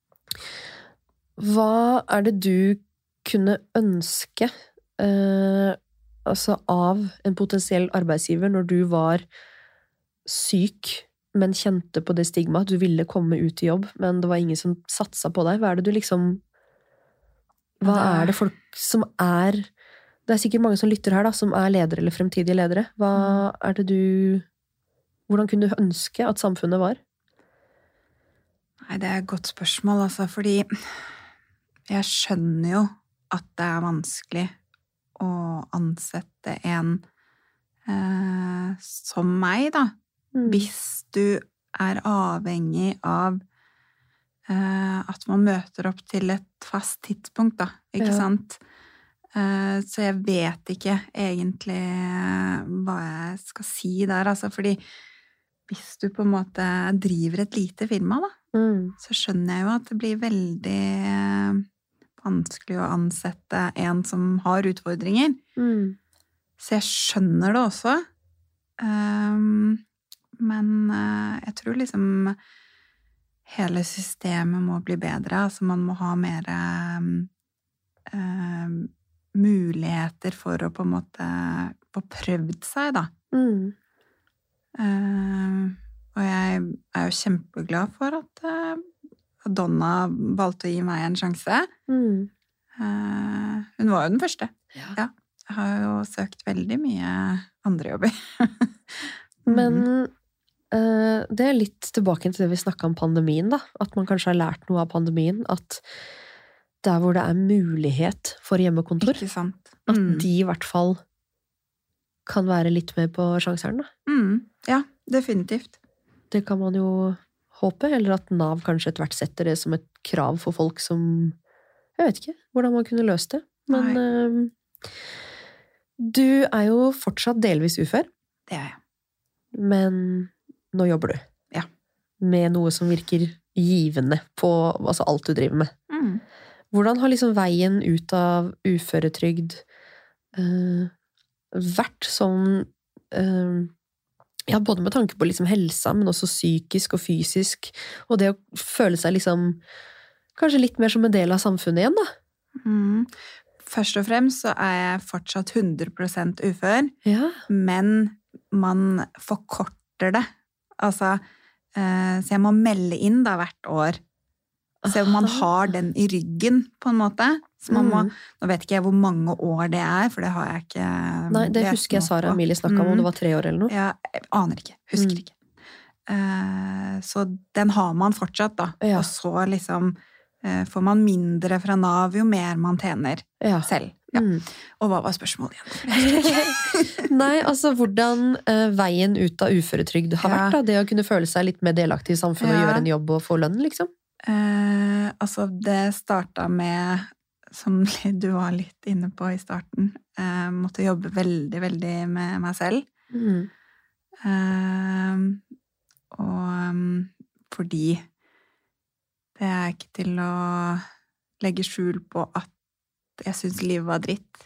Hva er det du kunne ønske altså av en potensiell arbeidsgiver når du var syk, men kjente på det stigmaet, du ville komme ut i jobb, men det var ingen som satsa på deg? Hva er det du liksom... Hva er det folk som er... Det er sikkert mange som lytter her da, som er ledere eller fremtidige ledere. Hva er det du... Hvordan kunne du ønske at samfunnet var? Nei, det er et godt spørsmål, altså, fordi jeg skjønner jo at det er vanskelig å ansette en som meg, da. Hvis du er avhengig av at man møter opp til et fast tidspunkt, da, ikke sant? Så jeg vet ikke egentlig hva jeg skal si der, altså, fordi hvis du på en måte driver et lite firma, da, så skjønner jeg jo at det blir veldig vanskelig å ansette en som har utfordringer. Så jeg skjønner det også. Men jeg tror liksom hele systemet må bli bedre. Altså man må ha mer muligheter for å på en måte få prøvd seg, da. Og jeg jo kjempeglad for at Donna valgte å gi meg en sjanse. Hun var jo den første. Ja. Jeg har jo søkt veldig mye andre jobber. Men det litt tilbake til det vi snakket om pandemien, da. At man kanskje har lært noe av pandemien. At der hvor det mulighet for hjemmekontor, Ikke sant? at de i hvert fall kan være litt med på sjanseren, da. Ja, definitivt. Det kan man jo håpe, eller at NAV kanskje etter hvert setter det som et krav for folk som, jeg vet ikke hvordan man kunne løst det, men du jo fortsatt delvis ufør. Det jeg. Men nå jobber du. Ja. Med noe som virker givende på altså alt du driver med. Hvordan har liksom veien ut av uføretrygd vært sånn ja, både med tanke på liksom helsa, men også psykisk og fysisk, og det å føle seg liksom kanskje litt mer som en del av samfunnet igjen, da? Først og fremst så jeg fortsatt 100% ufør, Ja. men man forkorter det. Altså, så jeg må melde inn da hvert år. Så man har den i ryggen, på en måte. Så man må, nå vet ikke jeg hvor mange år det for det har jeg ikke. Nei, det husker jeg Sara Emilie snakket om det var 3 år eller noe. Ja, jeg aner ikke, husker ikke. Så den har man fortsatt da. Ja. Og så liksom får man mindre fra NAV jo mer man tjener selv. Ja. Og hva var spørsmålet igjen? Nei, altså hvordan veien ut av uføretrygd har vært da, det å kunne føle seg litt mer delaktig i samfunnet og gjøre en jobb og få lønn, liksom? Altså, det startet med, som du var litt inne på i starten, måtte jobbe veldig, veldig med meg selv. Og fordi det ikke til å legge skjul på at jeg synes livet var dritt.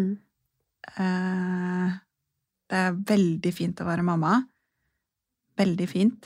Det veldig fint å være mamma. Veldig fint.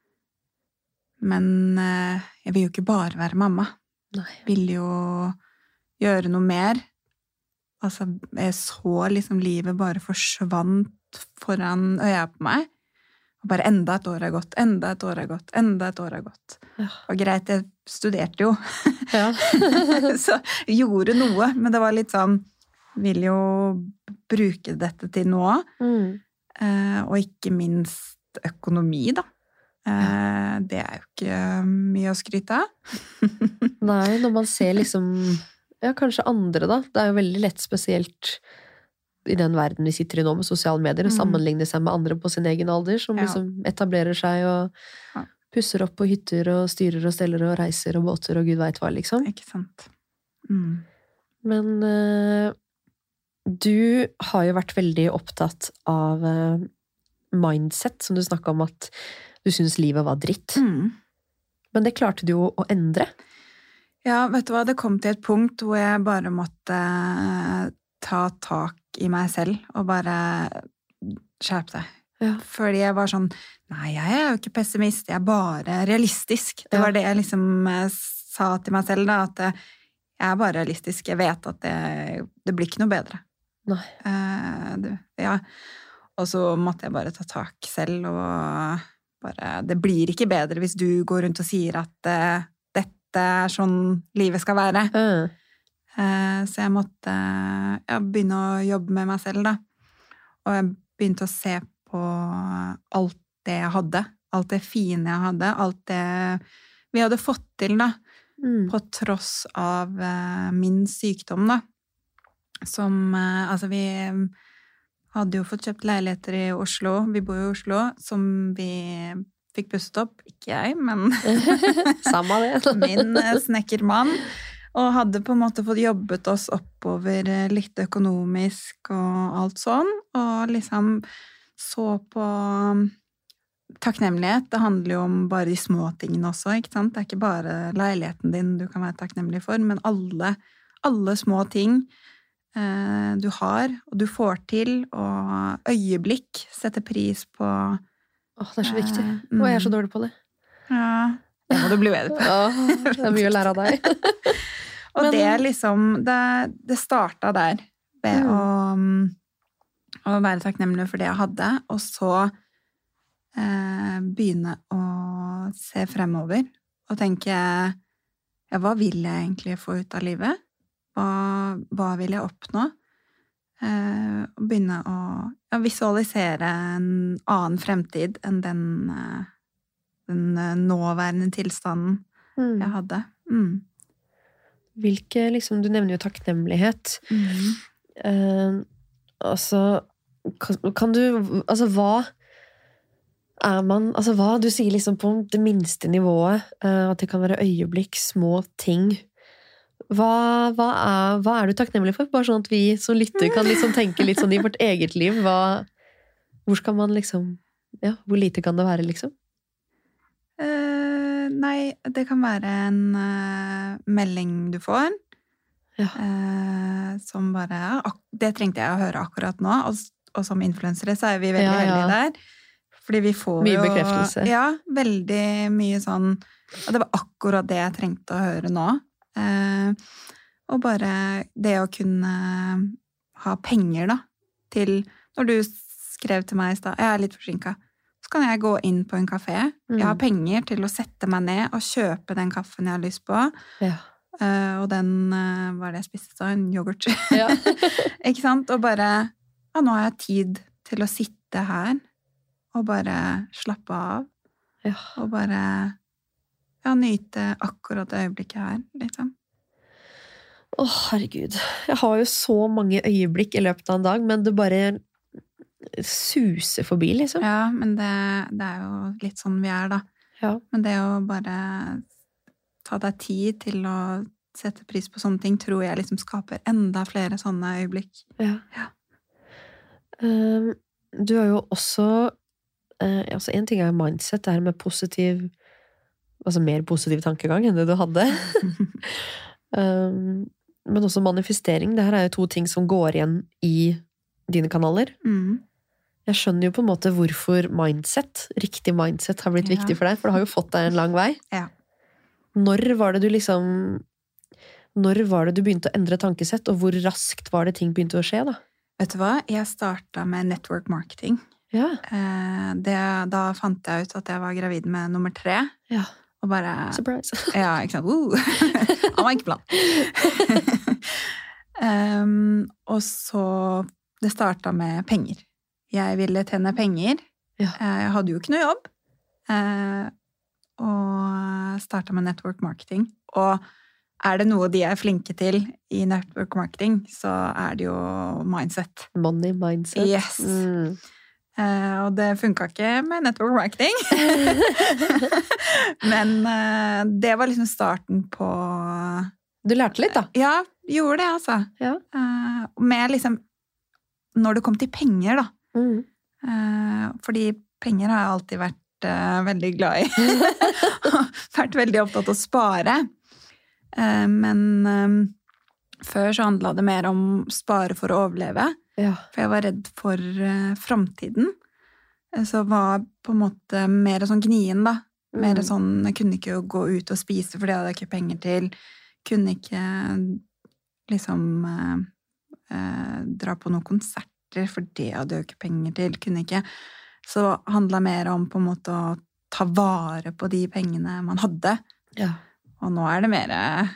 Men jeg vil jo ikke bare være mamma. Nei. Jeg vil jo gjøre noe mer. Altså, jeg så liksom livet bare forsvant foran øya på meg. Og bare enda et år gått, enda et år gått, enda et år gått. Ja. Og greit, jeg studerte jo. Ja. Så jeg gjorde noe, men det var litt sånn, vil jo bruke dette til noe. Og ikke minst økonomi, da. Det jo ikke mye å skryte av. Nei, når man ser liksom, ja, kanskje andre da, det jo veldig lett spesielt i den verden vi sitter i nå med sosiale medier, å sammenligne seg med andre på sin egen alder, som liksom etablerer seg og pusser opp på hytter og styrer og steller og reiser og båter og Gud vet hva, liksom. Ikke sant. Men du har jo vært veldig opptatt av mindset, som du snakket om at du synes livet var dritt. Men det klarte du jo å endre. Ja, vet du hva, det kom til et punkt hvor jeg bare måtte ta tak i meg selv og bare skjerpe seg. Ja. Fordi jeg var sånn, nei, jeg jo ikke pessimist, jeg bare realistisk. Det var det jeg liksom sa til meg selv da, at jeg bare realistisk. Jeg vet at det blir ikke noe bedre. Nei. Ja. Og så måtte jeg bare ta tak selv og bare, det blir ikke bedre hvis du går rundt og sier at dette sånn livet skal være. Så jeg måtte begynne å jobbe med meg selv da. Og jeg begynte å se på alt det jeg hadde, alt det fine jeg hadde, alt det vi hadde fått til da, på tross av min sykdom da. Som, altså vi hadde jo fått kjøpt leiligheter i Oslo, vi bor i Oslo, som vi fikk pusset opp, ikke jeg, men Samme det. min snekkermann, og hadde på en måte fått jobbet oss oppover litt økonomisk og alt sånn, og liksom så på takknemlighet. Det handler jo om bare de små tingene også, ikke sant? Det ikke bare leiligheten din du kan være takknemlig for, men alle små ting du har, og du får til, og øyeblikk setter pris på. Åh, det så viktig. Og jeg så dårlig på det. Ja, det må du bli bedre på. Det mye å lære av deg. Og men, det liksom, det startet der, ved å være takknemlig for det jeg hadde, og så begynne å se fremover og tenke, ja, hva vil jeg egentlig få ut av livet? Hva vil jeg oppnå? Og begynne å visualisere en annen fremtid enn den nåværende tilstanden jeg hadde. Hvilke, liksom, du nevner jo takknemlighet. Altså, kan du, altså hva er man, altså hva, du sier liksom på det minste nivået, at det kan være øyeblikk, små ting. Hva er du takknemlig for? Bare sånn at vi som lytter kan liksom tenke litt sånn i vårt eget liv. Hvor skal man liksom, ja, hvor lite kan det være liksom? Nei, det kan være en melding du får, som bare, det trengte jeg å høre akkurat nå, og som influensere så er vi veldig heldige der. Fordi vi får mye bekreftelse. Ja, veldig mye sånn, og det var akkurat det jeg trengte å høre nå. Og bare det å kunne ha penger da, til, når du skrev til meg i sted, jeg er litt forsinket, så kan jeg gå inn på en kafé, jeg har penger til å sette meg ned og kjøpe den kaffen jeg har lyst på, og den, hva er det jeg spiste da? En yoghurt. Ikke sant? Og bare, ja, nå har jeg tid til å sitte her, og bare slappe av, og bare nyte akkurat øyeblikket her, liksom. Herregud. Jeg har jo så mange øyeblikk i løpet av en dag, men det bare suser forbi, liksom. Ja, men det er jo litt sånn vi er, da. Ja. Men det å bare ta deg tid til å sette pris på sånne ting, tror jeg liksom skaper enda flere sånne øyeblikk. Ja. Du har jo også altså en ting er mindset, det her med positiv, altså mer positiv tankegang enn det du hadde. Men også manifestering. Det her er jo 2 ting som går igjen i dine kanaler. Jeg skjønner jo på en måte hvorfor riktig mindset har blitt viktig for deg, for det har jo fått deg en lang vei. Når var det du begynte å endre tankesett, og hvor raskt var det ting begynte å skje da? Vet du hva? Jeg startet med network marketing. Da fant jeg ut at jeg var gravid med nummer 3. Og bare... Surprise! Ja, ikke sant? Han var ikke plan. Og så... Det startet med penger. Jeg ville tjene penger. Jeg hadde jo ikke noe jobb. Og startet med network marketing. Og er det noe de er flinke til i network marketing, så er det jo mindset. Money mindset. Yes. Og det funket ikke med network marketing. Men det var liksom starten på... Du lærte litt da? Ja, gjorde det altså. Med liksom, når det kom til penger da. Fordi penger har jeg alltid vært veldig glad i. Vært veldig opptatt av å spare. Men før så handlet det mer om spare for å overleve. For jeg var redd for fremtiden. Så var på en måte mer sånn gnien da. Mer sånn, jeg kunne ikke gå ut og spise, for det hadde jeg ikke penger til. Kunne ikke liksom dra på noen konserter, for det hadde jeg ikke penger til. Kunne ikke. Så handlet mer om på en måte å ta vare på de pengene man hadde. Og nå er det mer...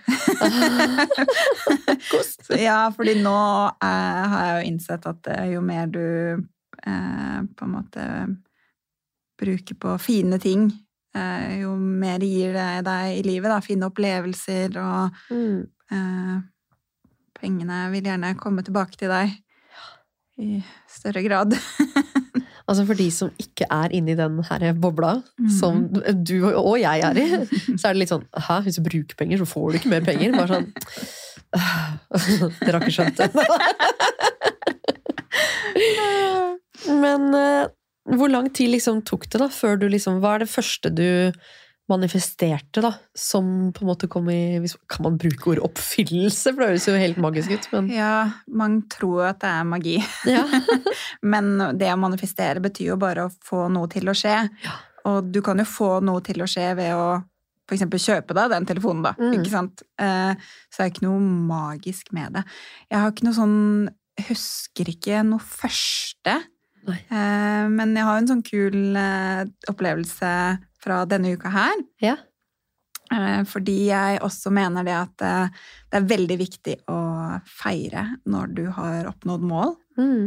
Ja, fordi nå har jeg jo innsett at jo mer du på en måte bruker på fine ting, jo mer gir det deg i livet, da, fine opplevelser, og pengene vil gjerne komme tilbake til deg i større grad. Altså for de som ikke er inne i den her bobla, som du og jeg er i, så er det litt sånn, hvis du bruker penger, så får du ikke mer penger. Bare sånn, dere har ikke skjønt det. Men hvor lang tid liksom tok det da, før du liksom, hva er det første du manifesterte da, som på en måte kom i, kan man bruke ord oppfyllelse, for det høres jo helt magisk ut, men... Ja, man tror at det er magi. Men det å manifestere betyr jo bare å få noe til å skje. Og du kan jo få noe til å skje ved å for eksempel kjøpe deg den telefonen da, ikke sant? Så er det ikke noe magisk med det. Jeg har ikke noe sånn, husker ikke noe første Nei. Men jeg har en sånn kul opplevelse fra denne uka her. Ja. Fordi jeg også mener det at det er veldig viktig å feire når du har oppnådd mål.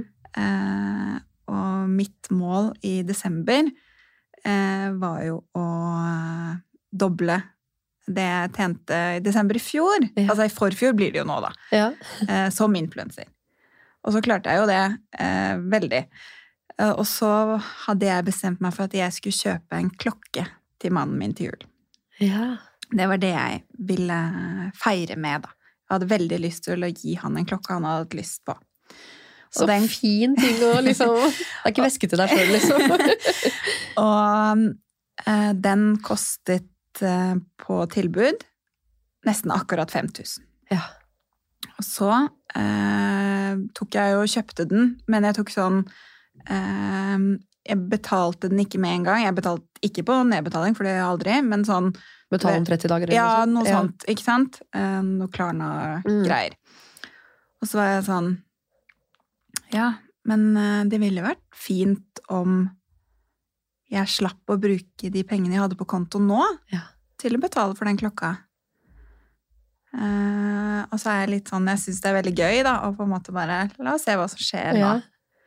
Og mitt mål i desember var jo å doble det jeg tjente i desember i fjor. Ja. Altså i forfjor blir det jo nå da. Ja. Som influencer. Og så klarte jeg jo det veldig. Og så hadde jeg bestemt meg for at jeg skulle kjøpe en klokke til mannen min til jul. Ja. Det var det jeg ville feire med da. Jeg hadde veldig lyst til å gi han en klokke han hadde hatt lyst på. Og Så fin ting å liksom... Det ikke væske til deg selv, liksom. Og den kostet på tilbud nesten akkurat 5 000. Ja. Og så tok jeg og kjøpte den, men jeg tok sånn... jeg betalte den ikke med en gang. Jeg betalte ikke på nedbetaling, for det gjør jeg aldri, men sånn... Betale om 30 dager. Eller Ja, noe noe sånt, ikke sant? Noe Klarna-greier. Og så var jeg sånn... Ja, men det ville vært fint om jeg slapp å bruke de pengene jeg hadde på konto nå til å betale for den klokka. Og så er jeg litt sånn, jeg synes det er veldig gøy da, og på en måte bare, la oss se hva som skjer nå.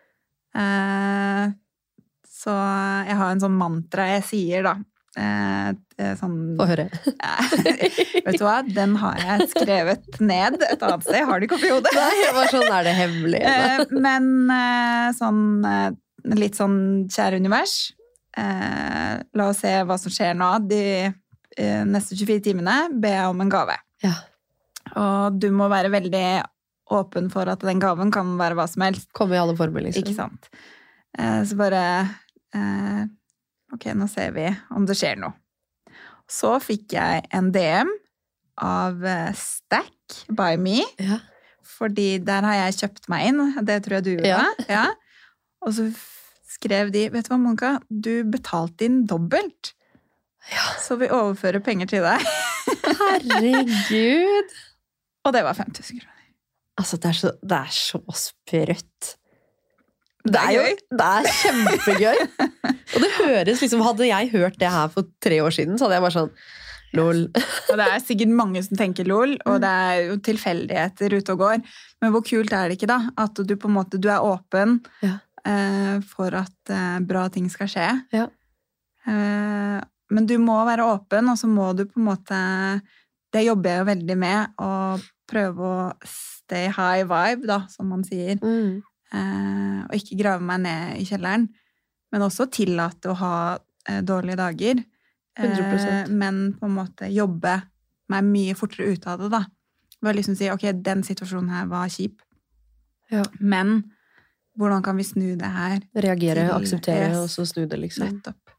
Så jeg har en sånn mantra jeg sier da. Sånn, Få høre. Vet du hva? Den har jeg skrevet ned et annet sted. Jeg har det ikke oppi hodet. Nei, jeg var sånn, er det hemmelig? Men sånn, litt sånn kjære univers. La oss se hva som skjer nå. De neste 24 timene ber jeg om en gave. Ja. Og du må være veldig åpen for at den gaven kan være hva som helst. Komme i alle former, liksom. Ikke sant? Så bare... Ok, nå ser vi om det skjer noe. Så fikk jeg en DM av Stack by Me. Ja. Fordi der har jeg kjøpt meg inn. Det tror jeg du gjorde. Ja. Og så skrev de, vet du hva, Monica? Du betalte inn dobbelt. Ja. Så vi overfører penger til deg. Herregud! Og det var 5 000 kroner. Altså, det er så sprøtt. Det er gøy. Det er kjempegøy. Og det høres liksom, hadde jeg hørt det her for 3 år siden, så hadde jeg bare sånn, lol. Og det er sikkert mange som tenker lol, og det er jo tilfeldigheter ute og går. Men hvor kult er det ikke da? At du på en måte, du er åpen for at bra ting skal skje. Ja. Men du må være åpen, og så må du på en måte, det jobber jeg jo veldig med, å prøve å stay high vibe da, som man sier. Og ikke grave meg ned i kjelleren, men også tillate å ha dårlige dager. 100%. Men på en måte jobbe meg mye fortere ut av det da. Bare liksom si, ok, den situasjonen her var kjip. Ja. Men hvordan kan vi snu det her? Reagere, akseptere, og så snu det, liksom. Nettopp.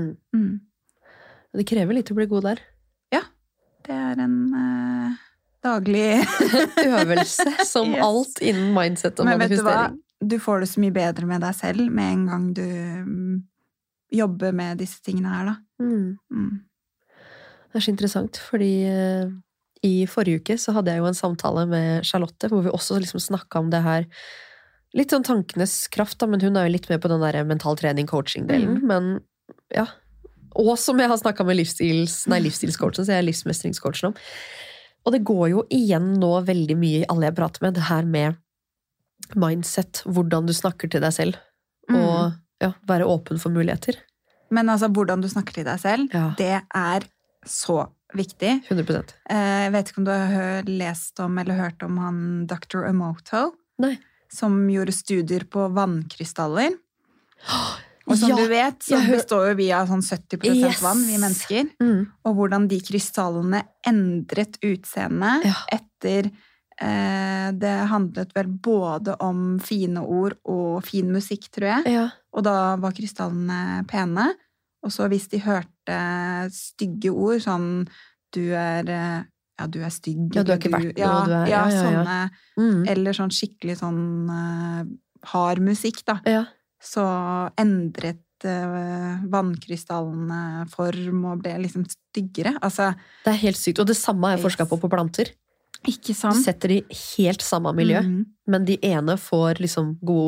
Det krever litt å bli god der. Ja, det er en daglig øvelse, som alt innen mindset og manifestering. Men vet du hva? manifestering. Du får det så mye bedre med deg selv med en gang du jobber med disse tingene her, da. Det er så interessant, fordi i forrige uke så hadde jeg jo en samtale med Charlotte, hvor vi også liksom snakket om det her, litt sånn tankenes kraft, da, men hun er jo litt med på den der mental trening, coaching-delen, men ja, og som jeg har snakket med livsstilscoachen, så jeg er livsmestringscoachen om. Og det går jo igjen nå veldig mye i alle jeg prater med, det her med mindset, hvordan du snakker til deg selv, og være åpen for muligheter. Men altså, hvordan du snakker til deg selv, det er så viktig. 100%. Jeg vet ikke om du har lest om eller hørt om han Dr. Emoto, Nei. Som gjorde studier på vannkrystaller. Og som du vet, så består jo vi av sånn 70% vann, vi mennesker. Og hvordan de krystallene endret utseende etter det handlet vel både om fine ord og fin musikk, tror jeg. Og da var krystallene pene. Og så hvis de hørte stygge ord, sånn du er stygg. Ja, du er ikke verdt noe. Sånne, eller sånn skikkelig sånn hard musikk, da. Så endret vannkrystallene form og ble liksom styggere. Altså, det er helt sykt. Og det samme har jeg forsket på planter. Ikke sant? Du setter de helt samme miljø, men de ene får liksom gode ord,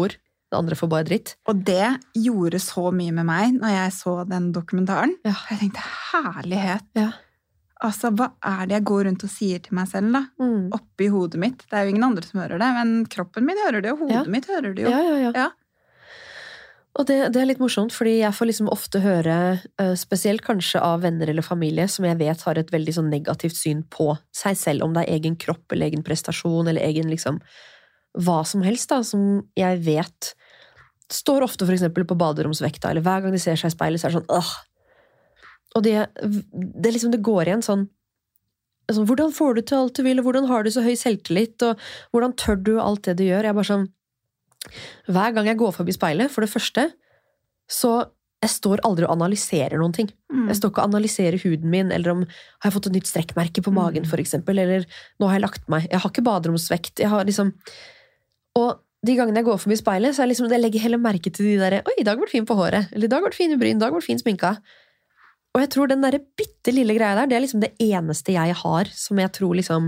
det andre får bare dritt. Og det gjorde så mye med meg når jeg så den dokumentaren. Ja. Jeg tenkte, herlighet. Ja. Altså, hva er det jeg går rundt og sier til meg selv da? Oppi hodet mitt. Det er jo ingen andre som hører det, men kroppen min hører det, og hodet mitt hører det jo. Ja. Og det er litt morsomt, fordi jeg får liksom ofte høre, spesielt kanskje av venner eller familie, som jeg vet har et veldig sånn negativt syn på seg selv, om det er egen kropp, eller egen prestasjon, eller egen liksom, hva som helst da, som jeg vet står ofte for eksempel på baderomsvekta, eller hver gang de ser seg i speilet, så er det sånn, Og det liksom, det går igjen sånn, hvordan får du til alt du vil, og hvordan har du så høy selvtillit, og hvordan tør du alt det du gjør? Jeg er bare sånn, hver gang jeg går forbi speilet, for det første, så jeg står aldri og analyserer noen ting. Jeg står ikke og analyserer huden min, eller om har jeg fått et nytt strekkmerke på magen, for eksempel, eller nå har jeg lagt meg, jeg har ikke baderomsvekt, jeg har liksom, og de gangene jeg går forbi speilet, så er liksom, jeg legger heller merke til de der, oi, i dag var det fin på håret, eller i dag var det fin i bryn, i dag var det fin sminka. Og jeg tror den der bitte lille greia der, det er liksom det eneste jeg har, som jeg tror liksom,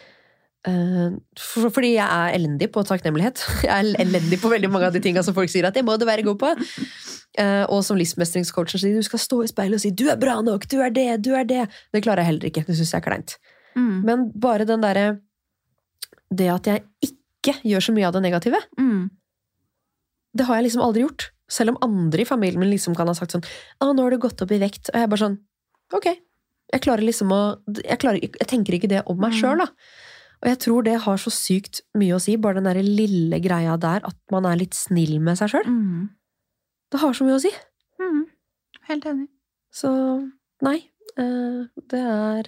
fordi jeg er elendig på takknemlighet. Jeg er elendig på veldig mange av de tingene som folk sier at det må du være god på. Og som livsmestringscoachen sier, du skal stå i speilet og si, du er bra nok, du er det, du er det. Det klarer jeg heller ikke, det synes jeg er kleint. Men bare den der, det at jeg ikke gjør så mye av det negative, det har jeg liksom aldri gjort. Selv om andre i familien min liksom kan ha sagt sånn, nå har du gått opp i vekt, og jeg er bare sånn, ok, jeg klarer liksom jeg tenker ikke det om meg selv da. Og jeg tror det har så sykt mye å si, bare den der lille greia der, at man er litt snill med seg selv. Det har så mye å si. Helt enig. Så, nei, det er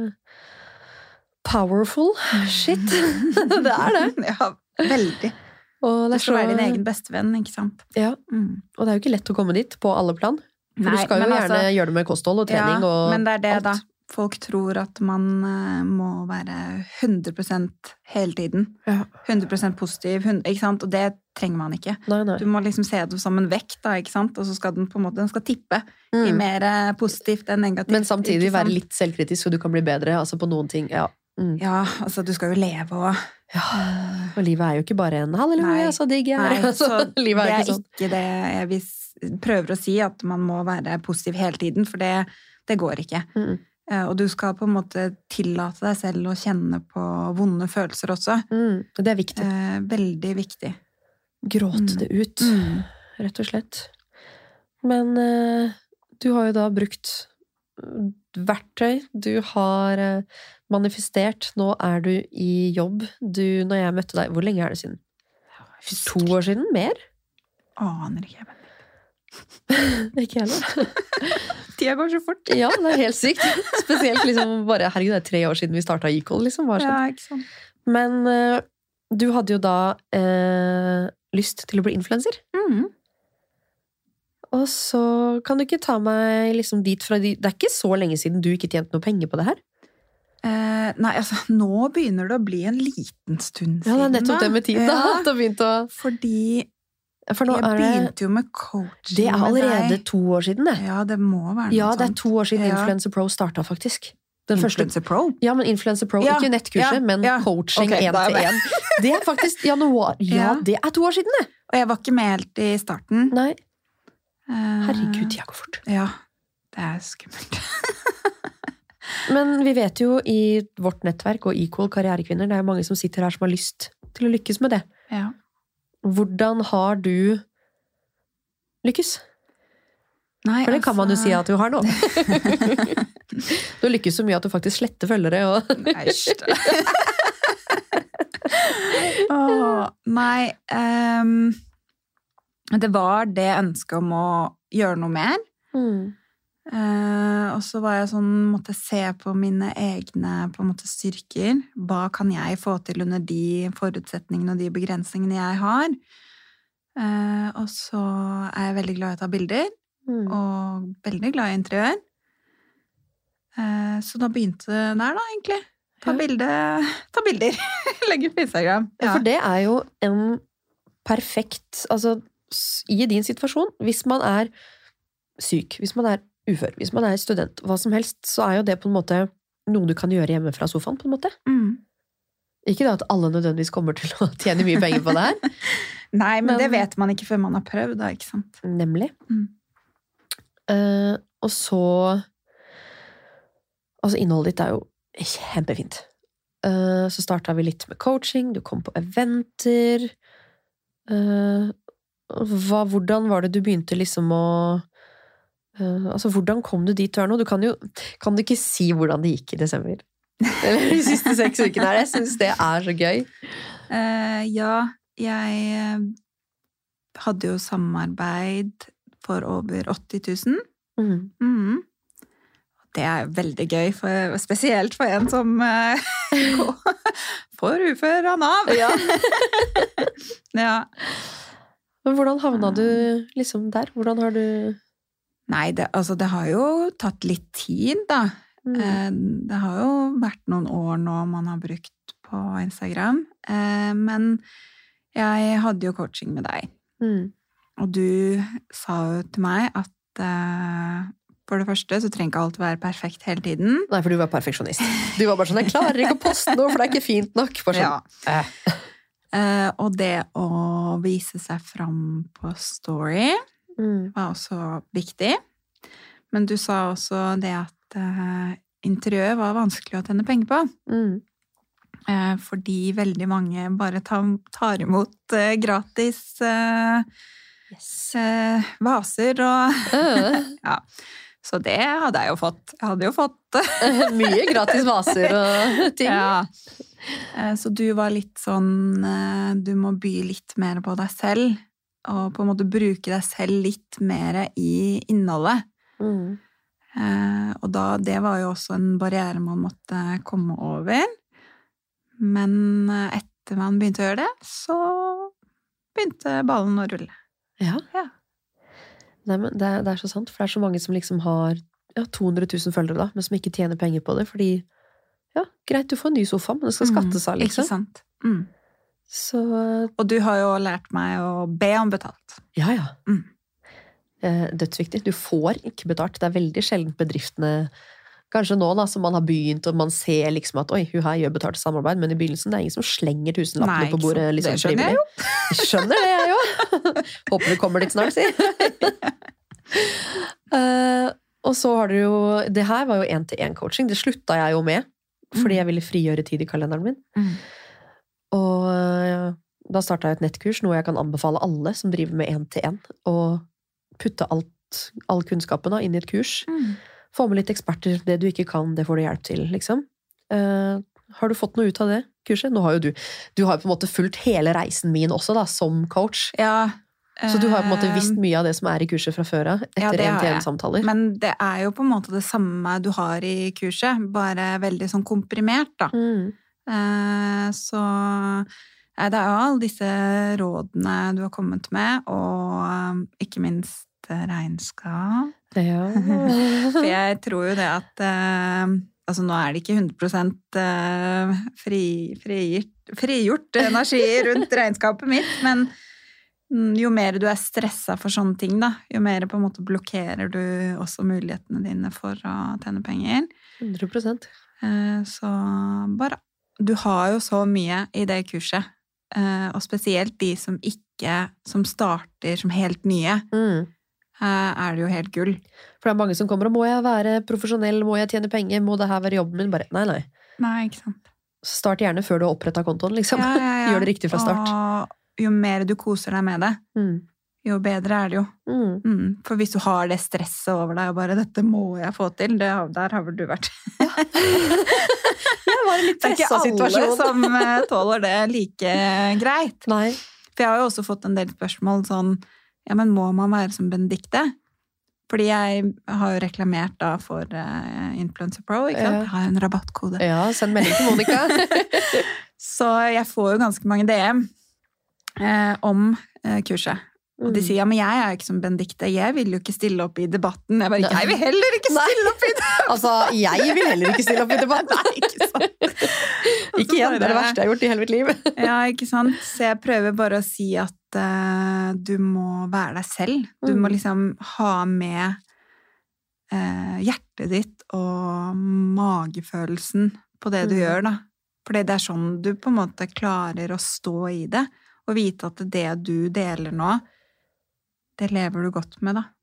powerful shit. Det er det. Ja, veldig. Og du skal være din egen bestevenn, ikke sant? Ja, og det er jo ikke lett å komme dit på alle plan. For du skal jo gjerne gjøre det med kosthold og trening og alt. Men det er det da. Folk tror at man må være 100% hele tiden. 100% positiv, ikke sant? Og det trenger man ikke. Nei. Du må liksom se det som en vekt da, ikke sant? Og så skal den på en måte, den skal tippe i mer positivt enn negativt. Men samtidig være litt selvkritisk, så du kan bli bedre, altså på noen ting, ja. Ja, altså du skal jo leve og... Ja, og livet er jo ikke bare en halleluja, så digg jeg er. Så livet det er ikke det jeg prøver å si, at man må være positiv hele tiden, for det går ikke. Og du skal på en måte tillate deg selv å kjenne på vonde følelser også. Det er viktig. Veldig viktig. Gråte det ut, rett og slett. Men du har jo da brukt verktøy, du har manifestert, nå er du i jobb. Når jeg møtte deg, hvor lenge er det siden? 2 år siden? Mer? Aner ikke, jeg Ikke heller. Tida går så fort. Ja, det er helt sykt. Spesielt liksom bare, herregud, det er 3 år siden vi startet Equal, liksom. Ja, ikke sant. Men du hadde jo da lyst til å bli influencer. Og så kan du ikke ta meg liksom dit fra det er ikke så lenge siden du ikke tjente noe penger på det her? Nei, altså, nå begynner det å bli en liten stund siden. Ja, det er nettopp det med tid da. Det har begynt å... Fordi jeg begynte jo med coaching. Det er allerede 2 år siden, det. Ja, det må være noe sånt. Ja, det er 2 år siden Influencer Pro startet, faktisk. Influencer Pro? Ja, men Influencer Pro, ikke nettkurset, men coaching 1-til-1. Det er faktisk januar. Ja, det er 2 år siden, det. Og jeg var ikke med helt i starten. Nei. Herregud, jeg går fort. Ja, det er skummelt. Men vi vet jo i vårt nettverk og Equal karrierekvinner, det er mange som sitter her som har lyst til å lykkes med det. Ja. Hvordan har du lykkes? Nei, for det kan man jo si at du har nå. Du lykkes så mye at du faktisk sletter følgere. Og... Nei, det var det ønsket om å gjøre noe mer. Og så var jeg sånn, måtte se på mine egne på en måte styrker. Hva kan jeg få til under de forutsetningene og de begrensningene jeg har? Og så er jeg veldig glad i å ta bilder, og veldig glad i interiør. Så da begynte det der da, egentlig. Ta bilder. Legge på Instagram. Ja. For det er jo en perfekt, altså i din situasjon, hvis man er syk, hvis man er ufør, hvis man er student, hva som helst, så er jo det på en måte noe du kan gjøre hjemme fra sofaen, på en måte. Ikke det at alle nødvendigvis kommer til å tjene mye penger på det her. Nei, men det vet man ikke før man har prøvd, da, ikke sant? Nemlig. Og så altså innholdet ditt jo kjempefint. Så startet vi litt med coaching, du kom på eventer. Hvordan var det du begynte liksom å altså hvordan kom du dit du nå? Kan du ikke si hvordan det gikk i desember? Eller de siste 6 ukene her? Jeg synes det så gøy. Ja, jeg hadde jo samarbeid for over 80 000. Det jo veldig gøy, spesielt for en som får ufør av Nav. Ja. Ja. Men hvordan havna du liksom der? Hvordan har du... Nei, det har jo tatt litt tid, da. Det har jo vært noen år nå man har brukt på Instagram. Men jeg hadde jo coaching med deg. Og du sa jo til meg at for det første så trenger ikke alt være perfekt hele tiden. Nei, for du var perfeksjonist. Du var bare sånn, jeg klarer ikke å poste noe, for det ikke fint nok. Ja. Og det å vise seg fram på story var også viktig. Men du sa også det at interiør var vanskelig å tjene penger på. Fordi veldig mange bare tar imot gratis vaser og ja. Så det hadde jeg jo fått. Jeg hadde jo fått mye gratis vaser og ting. Ja. Så du var litt sånn, du må by litt mer på deg selv, og på en måte bruke deg selv litt mer i innholdet. Og det var jo også en barriere man måtte komme over. Men etter man begynte å gjøre det, så begynte ballen å rulle. Ja. Nei, men det så sant, for det så mange som liksom har 200 000 følgere da, men som ikke tjener penger på det, fordi greit, du får en ny sofa, men det skal skattes av, liksom. Ikke sant. Så... Og du har jo lært meg å be om betalt. Ja. Dødsviktig. Du får ikke betalt. Det veldig sjelden bedriftene, kanskje nå da, som man har begynt, og man ser liksom at, oi, hun her gjør betalt samarbeid, men i begynnelsen det ingen som slenger tusenlappene på bordet. Liksom, det skjønner jeg jo. Jeg skjønner det, jeg jo. Håper du kommer dit snart, si. Og så har du jo, det her var jo 1-til-1-coaching, det slutta jeg jo med, fordi jeg ville frigjøre tid i kalenderen min. Og da startet jeg et nettkurs, noe jeg kan anbefale alle som driver med 1-til-1, og putte all kunnskapen da, inn i et kurs. Få med litt eksperter, det du ikke kan, det får du hjelp til, liksom. Har du fått noe ut av det kurset? Nå har jo du har på en måte fulgt hele reisen min også da, som coach. Ja. Så du har på en måte visst mye av det som i kurset fra før av, etter 1-til-1-samtaler. Men det jo på en måte det samme du har i kurset, bare veldig sånn komprimert da. Så det jo alle disse rådene du har kommet med, og ikke minst regnskap. Ja. For jeg tror jo det at altså nå det ikke 100% frigjort energi rundt regnskapet mitt, men jo mer du stresset for sånne ting da, jo mer på en måte blokkerer du også mulighetene dine for å tjene penger. 100%. Så bare, du har jo så mye i det kurset, og spesielt de som starter som helt nye, det jo helt gull. For det mange som kommer, og må jeg være profesjonell, må jeg tjene penger, må det her være jobben min? Bare, nei. Nei, ikke sant. Start gjerne før du har opprettet kontoen, liksom. Ja. Gjør det riktig fra start. Og jo mer du koser deg med det, jo bedre det jo. For hvis du har det stresset over deg, og bare, dette må jeg få til, der har vel du vært. Jeg var i litt presset situasjon. Det ikke alle som tåler det like greit. Nei. For jeg har jo også fått en del spørsmål sånn, ja, men må man være som Benedikte? Fordi jeg har jo reklamert da for Influencer Pro, ikke sant? Jeg har en rabattkode. Ja, send melding til Monica. Så jeg får jo ganske mange DM om kurset. Og de sier, ja, men jeg jo ikke som Benedikte, jeg vil jo ikke stille opp i debatten. Jeg bare, jeg vil heller ikke stille opp i debatten. Altså, jeg vil heller ikke stille opp i debatten. Nei, ikke sant. Ikke igjen, det verste jeg har gjort i hele mitt liv. Ja, ikke sant. Så jeg prøver bare å si at du må være deg selv. Du må liksom ha med hjertet ditt og magefølelsen på det du gjør da. Fordi det sånn du på en måte klarer å stå i det, og vite at det du deler nå, det lever du godt med, da.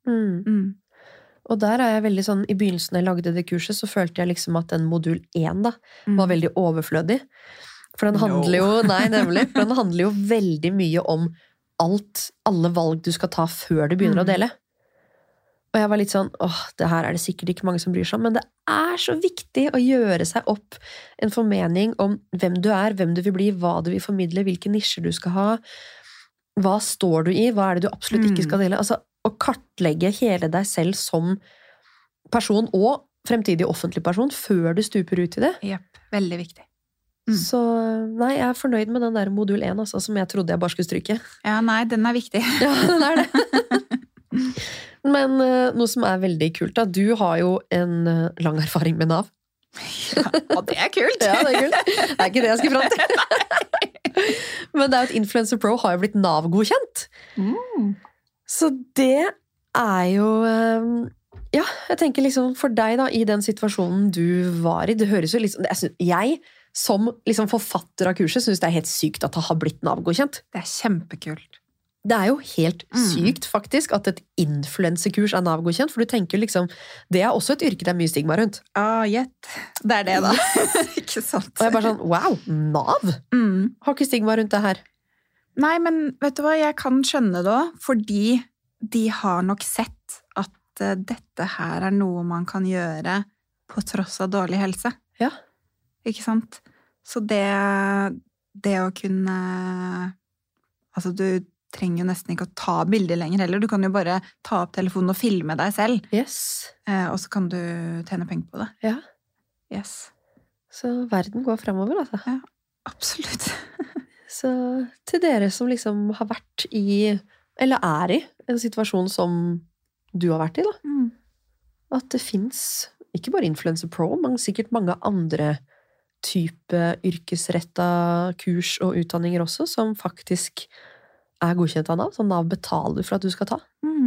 Og der er jeg veldig sånn, i begynnelsen jeg lagde det kurset, så følte jeg liksom at den modul 1 da, var veldig overflødig. For den handler jo, nei nemlig, for den handler jo veldig mye om alle valg du skal ta før du begynner å dele. Og jeg var litt sånn, det her er det sikkert ikke mange som bryr seg om, men det er så viktig å gjøre seg opp en formening om hvem du er, hvem du vil bli, hva du vil formidle, hvilke nisjer du skal ha, hva står du i, hva er det du absolutt ikke skal dele. Altså, å kartlegge hele deg selv som person og fremtidig offentlig person før du stuper ut i det. Jepp, veldig viktig. Så nei, jeg er fornøyd med den der modul 1, altså, som jeg trodde jeg bare skulle stryke. Ja, nei, den er viktig. Ja, den er det. Men noe som er veldig kult da, du har jo en lang erfaring med NAV. Ja, det er kult. Ja, det er kult. Det er ikke det jeg skal fram til. Men det er jo at Influencer Pro har jo blitt NAV-godkjent. Så det er jo, ja, jeg tenker liksom for deg da, i den situasjonen du var i, det høres jo liksom, jeg som liksom forfatter av kurset synes det er helt sykt at det har blitt NAV-godkjent. Det er kjempekult. Det er jo helt sykt faktisk at et influencerkurs er NAV-godkjent, for du tenker liksom, det er også et yrke det er mye stigma rundt. Gjett. Det er det da. Ikke sant. Og jeg er bare sånn, wow, NAV? Har ikke stigma rundt det her. Nei, men vet du hva, jeg kan skjønne det også, fordi de har nok sett at dette her er noe man kan gjøre på tross av dårlig helse. Ja. Ikke sant? Så det å kunne, altså du trenger jo nesten ikke å ta bilder lenger heller. Du kan jo bare ta opp telefonen og filme deg selv. Yes. Og så kan du tjene penger på det. Ja. Yes. Så verden går fremover, altså. Ja, absolutt. Så til dere som liksom har vært i, eller er i, en situasjon som du har vært i, da. At det finnes, ikke bare Influencer Pro, men sikkert mange andre type yrkesrettet kurs og utdanninger også, som faktisk er godkjent av NAV, så NAV betaler for at du skal ta.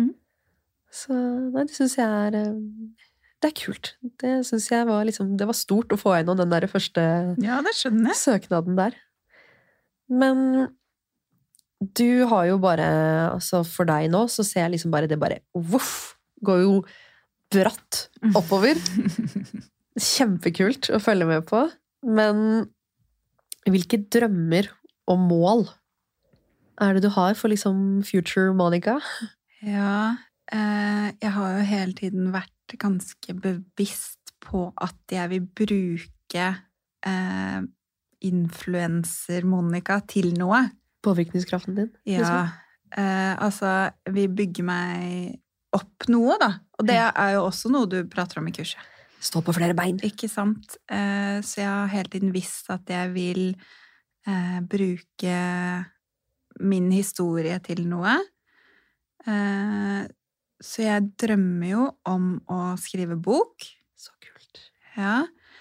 Så nei, det synes jeg det er kult. Det synes jeg var liksom, det var stort å få gjennom den der første Ja, det skjønner jeg. søknaden der. Men du har jo bare, altså for deg nå, så ser jeg liksom bare det bare, går jo bratt oppover. Kjempekult å følge med på. Men hvilke drømmer og mål er det du har for liksom future Monica? Ja, jeg har jo hele tiden vært ganske bevisst på at jeg vil bruke influencer Monica til noe. Påvirkningskraften din? Ja, altså vi bygger meg opp noe da, og det er jo også noe du prater om i kurset. Stå på flere bein. Ikke sant? Så jeg har hele tiden visst at jeg vil bruke min historie til noe. Så jeg drømmer jo om å skrive bok. Så kult. Ja.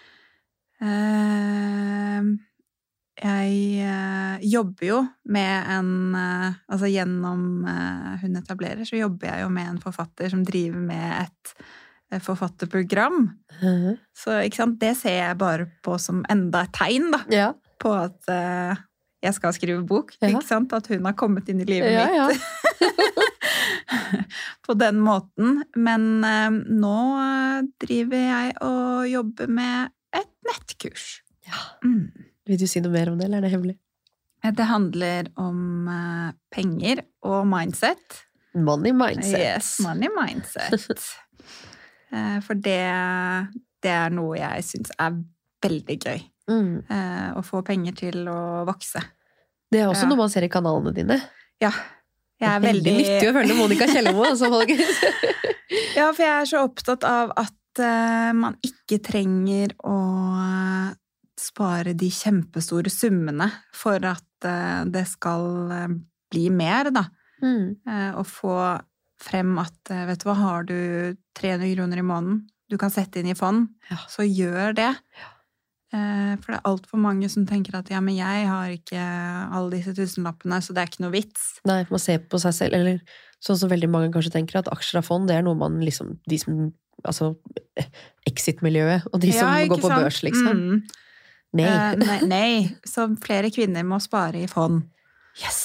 Jeg jobber jo med en, altså gjennom Hun etablerer, så jobber jeg jo med en forfatter som driver med et forfatterprogram. Så ikke sant, det ser jeg bare på som enda et tegn da, på at jeg skal skrive bok, ikke sant? At hun har kommet inn i livet mitt på den måten. Men nå driver jeg og jobber med et nettkurs. Ja. Vil du si noe mer om det, eller er det hemmelig? Det handler om penger og mindset. Money mindset. Yes, money mindset. For det er noe jeg synes er veldig gøy. Å få penger til å vokse. Det er også noe man ser i kanalene dine. Ja. Jeg er veldig nyttig å følge Monica Kjellemo, altså, folkens. Ja, for jeg er så opptatt av at man ikke trenger å spare de kjempestore summene for at det skal bli mer, da. Og få frem at, vet du hva, har du 300 kroner i måneden, du kan sette inn i fond, så gjør det. For det er alt for mange som tenker at ja, men jeg har ikke alle disse tusenlappene, så det er ikke noe vits. Nei, man ser på seg selv, eller sånn som veldig mange kanskje tenker at aksjer av fond, det er noe man liksom, de som, altså exit-miljøet, og de som går på børs, liksom. Nei. Så flere kvinner må spare i fond. Yes!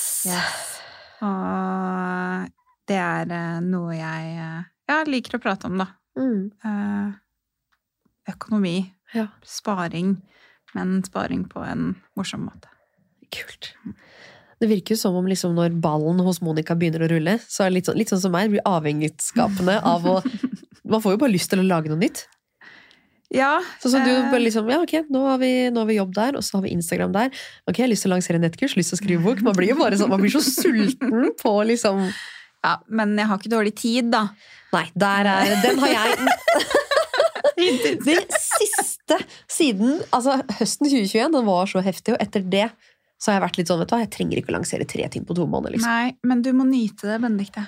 Og det er noe jeg liker å prate om, da. Økonomi, sparing, men sparing på en morsom måte. Kult. Det virker jo som om liksom når ballen hos Monica begynner å rulle, så er det litt sånn som meg, blir avhengighetsskapende av å... Man får jo bare lyst til å lage noe nytt. Ja. Så som du bare liksom, ja ok, nå har vi jobb der, og så har vi Instagram der. Ok, jeg har lyst til å lansere nettkurs, lyst til å skrive bok. Man blir jo bare sånn, man blir så sulten på liksom... Ja, men jeg har ikke dårlig tid, da. Nei, den har jeg... Den siste siden, altså høsten 2021, den var så heftig, og etter det så har jeg vært litt sånn, vet du hva, jeg trenger ikke å lansere 3 ting på 2 måneder, liksom. Nei, men du må nyte det, Benedikte.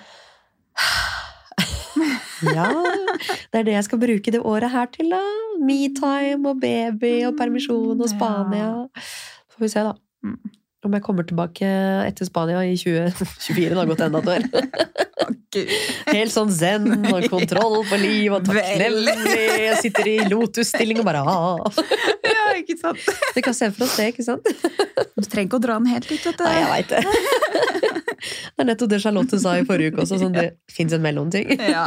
Ja, det er det jeg skal bruke det året her til, da. Me-time og baby og permisjon og Spania. Får vi se, da. Om jeg kommer tilbake etter Spania i 2024, det har gått enda et år. Helt sånn zen og kontroll på liv og takknemlig. Jeg sitter i lotus-stilling og bare Ja, ikke sant? Vi kan se for oss det, ikke sant? Du trenger ikke å dra den helt ut, vet du. Nei, jeg vet det. Det er nettopp det Charlotte sa i forrige uke også, sånn det finnes en mellomting. Ja.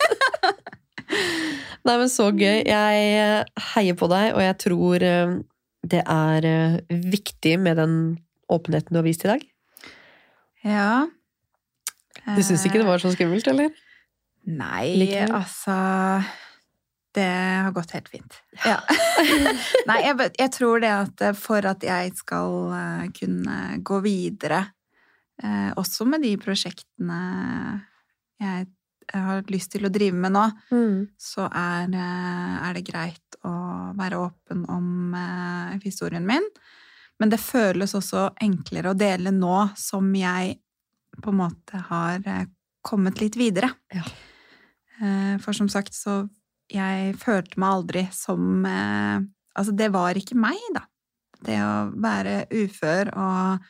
Nei, men så gøy. Jeg heier på deg, og jeg tror det er viktig med den åpenheten du har vist i dag. Ja. Du synes ikke det var så skummelt, eller? Nei, altså... Det har gått helt fint. Ja. Nei, jeg tror det at for at jeg skal kunne gå videre, også med de prosjektene jeg har lyst til å drive med nå, så er det greit å være åpen om historien min. Men det føles også enklere å dele nå som jeg på en måte har kommet litt videre. Ja. For som sagt så jeg følte meg aldri som altså det var ikke meg da. Det å være ufør og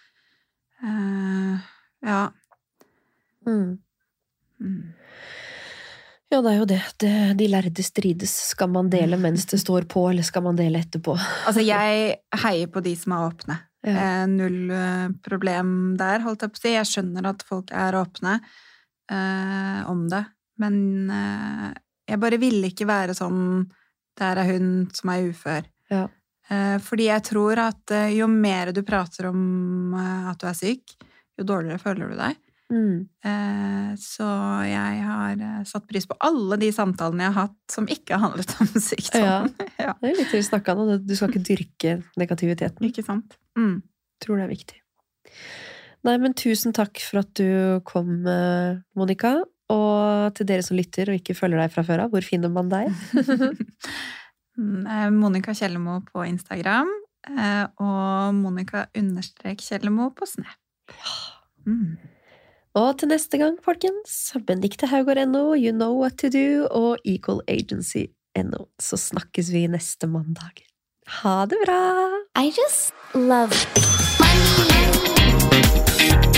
ja. Ja, det er jo det. De lærde strides. Skal man dele mens det står på, eller skal man dele etterpå? Altså, jeg heier på de som er åpne. Ja. Null problem der, holdt jeg på å si. Jeg skjønner at folk er åpne om det, men jeg bare ville ikke være sånn, der er hun som er ufør. Ja. Fordi jeg tror at jo mer du prater om at du er syk, jo dårligere føler du deg. Så jeg har satt pris på alle de samtalene jeg har hatt som ikke har handlet om sykdom. Ja. Det er litt vi snakket om, du skal ikke dyrke negativiteten. Ikke sant? Tror det er viktig. Nei, men tusen takk for at du kom, Monica. Og til dere som lytter og ikke følger deg fra før av, hvor finner man deg? Monica Kjellemo på Instagram, og Monica_Kjellemo på Snap. Og til neste gang, folkens, Benedikte Haugård.no, You Know What To Do, og Equal Agency.no. Så snakkes vi neste mandag. Ha det bra! I just love money.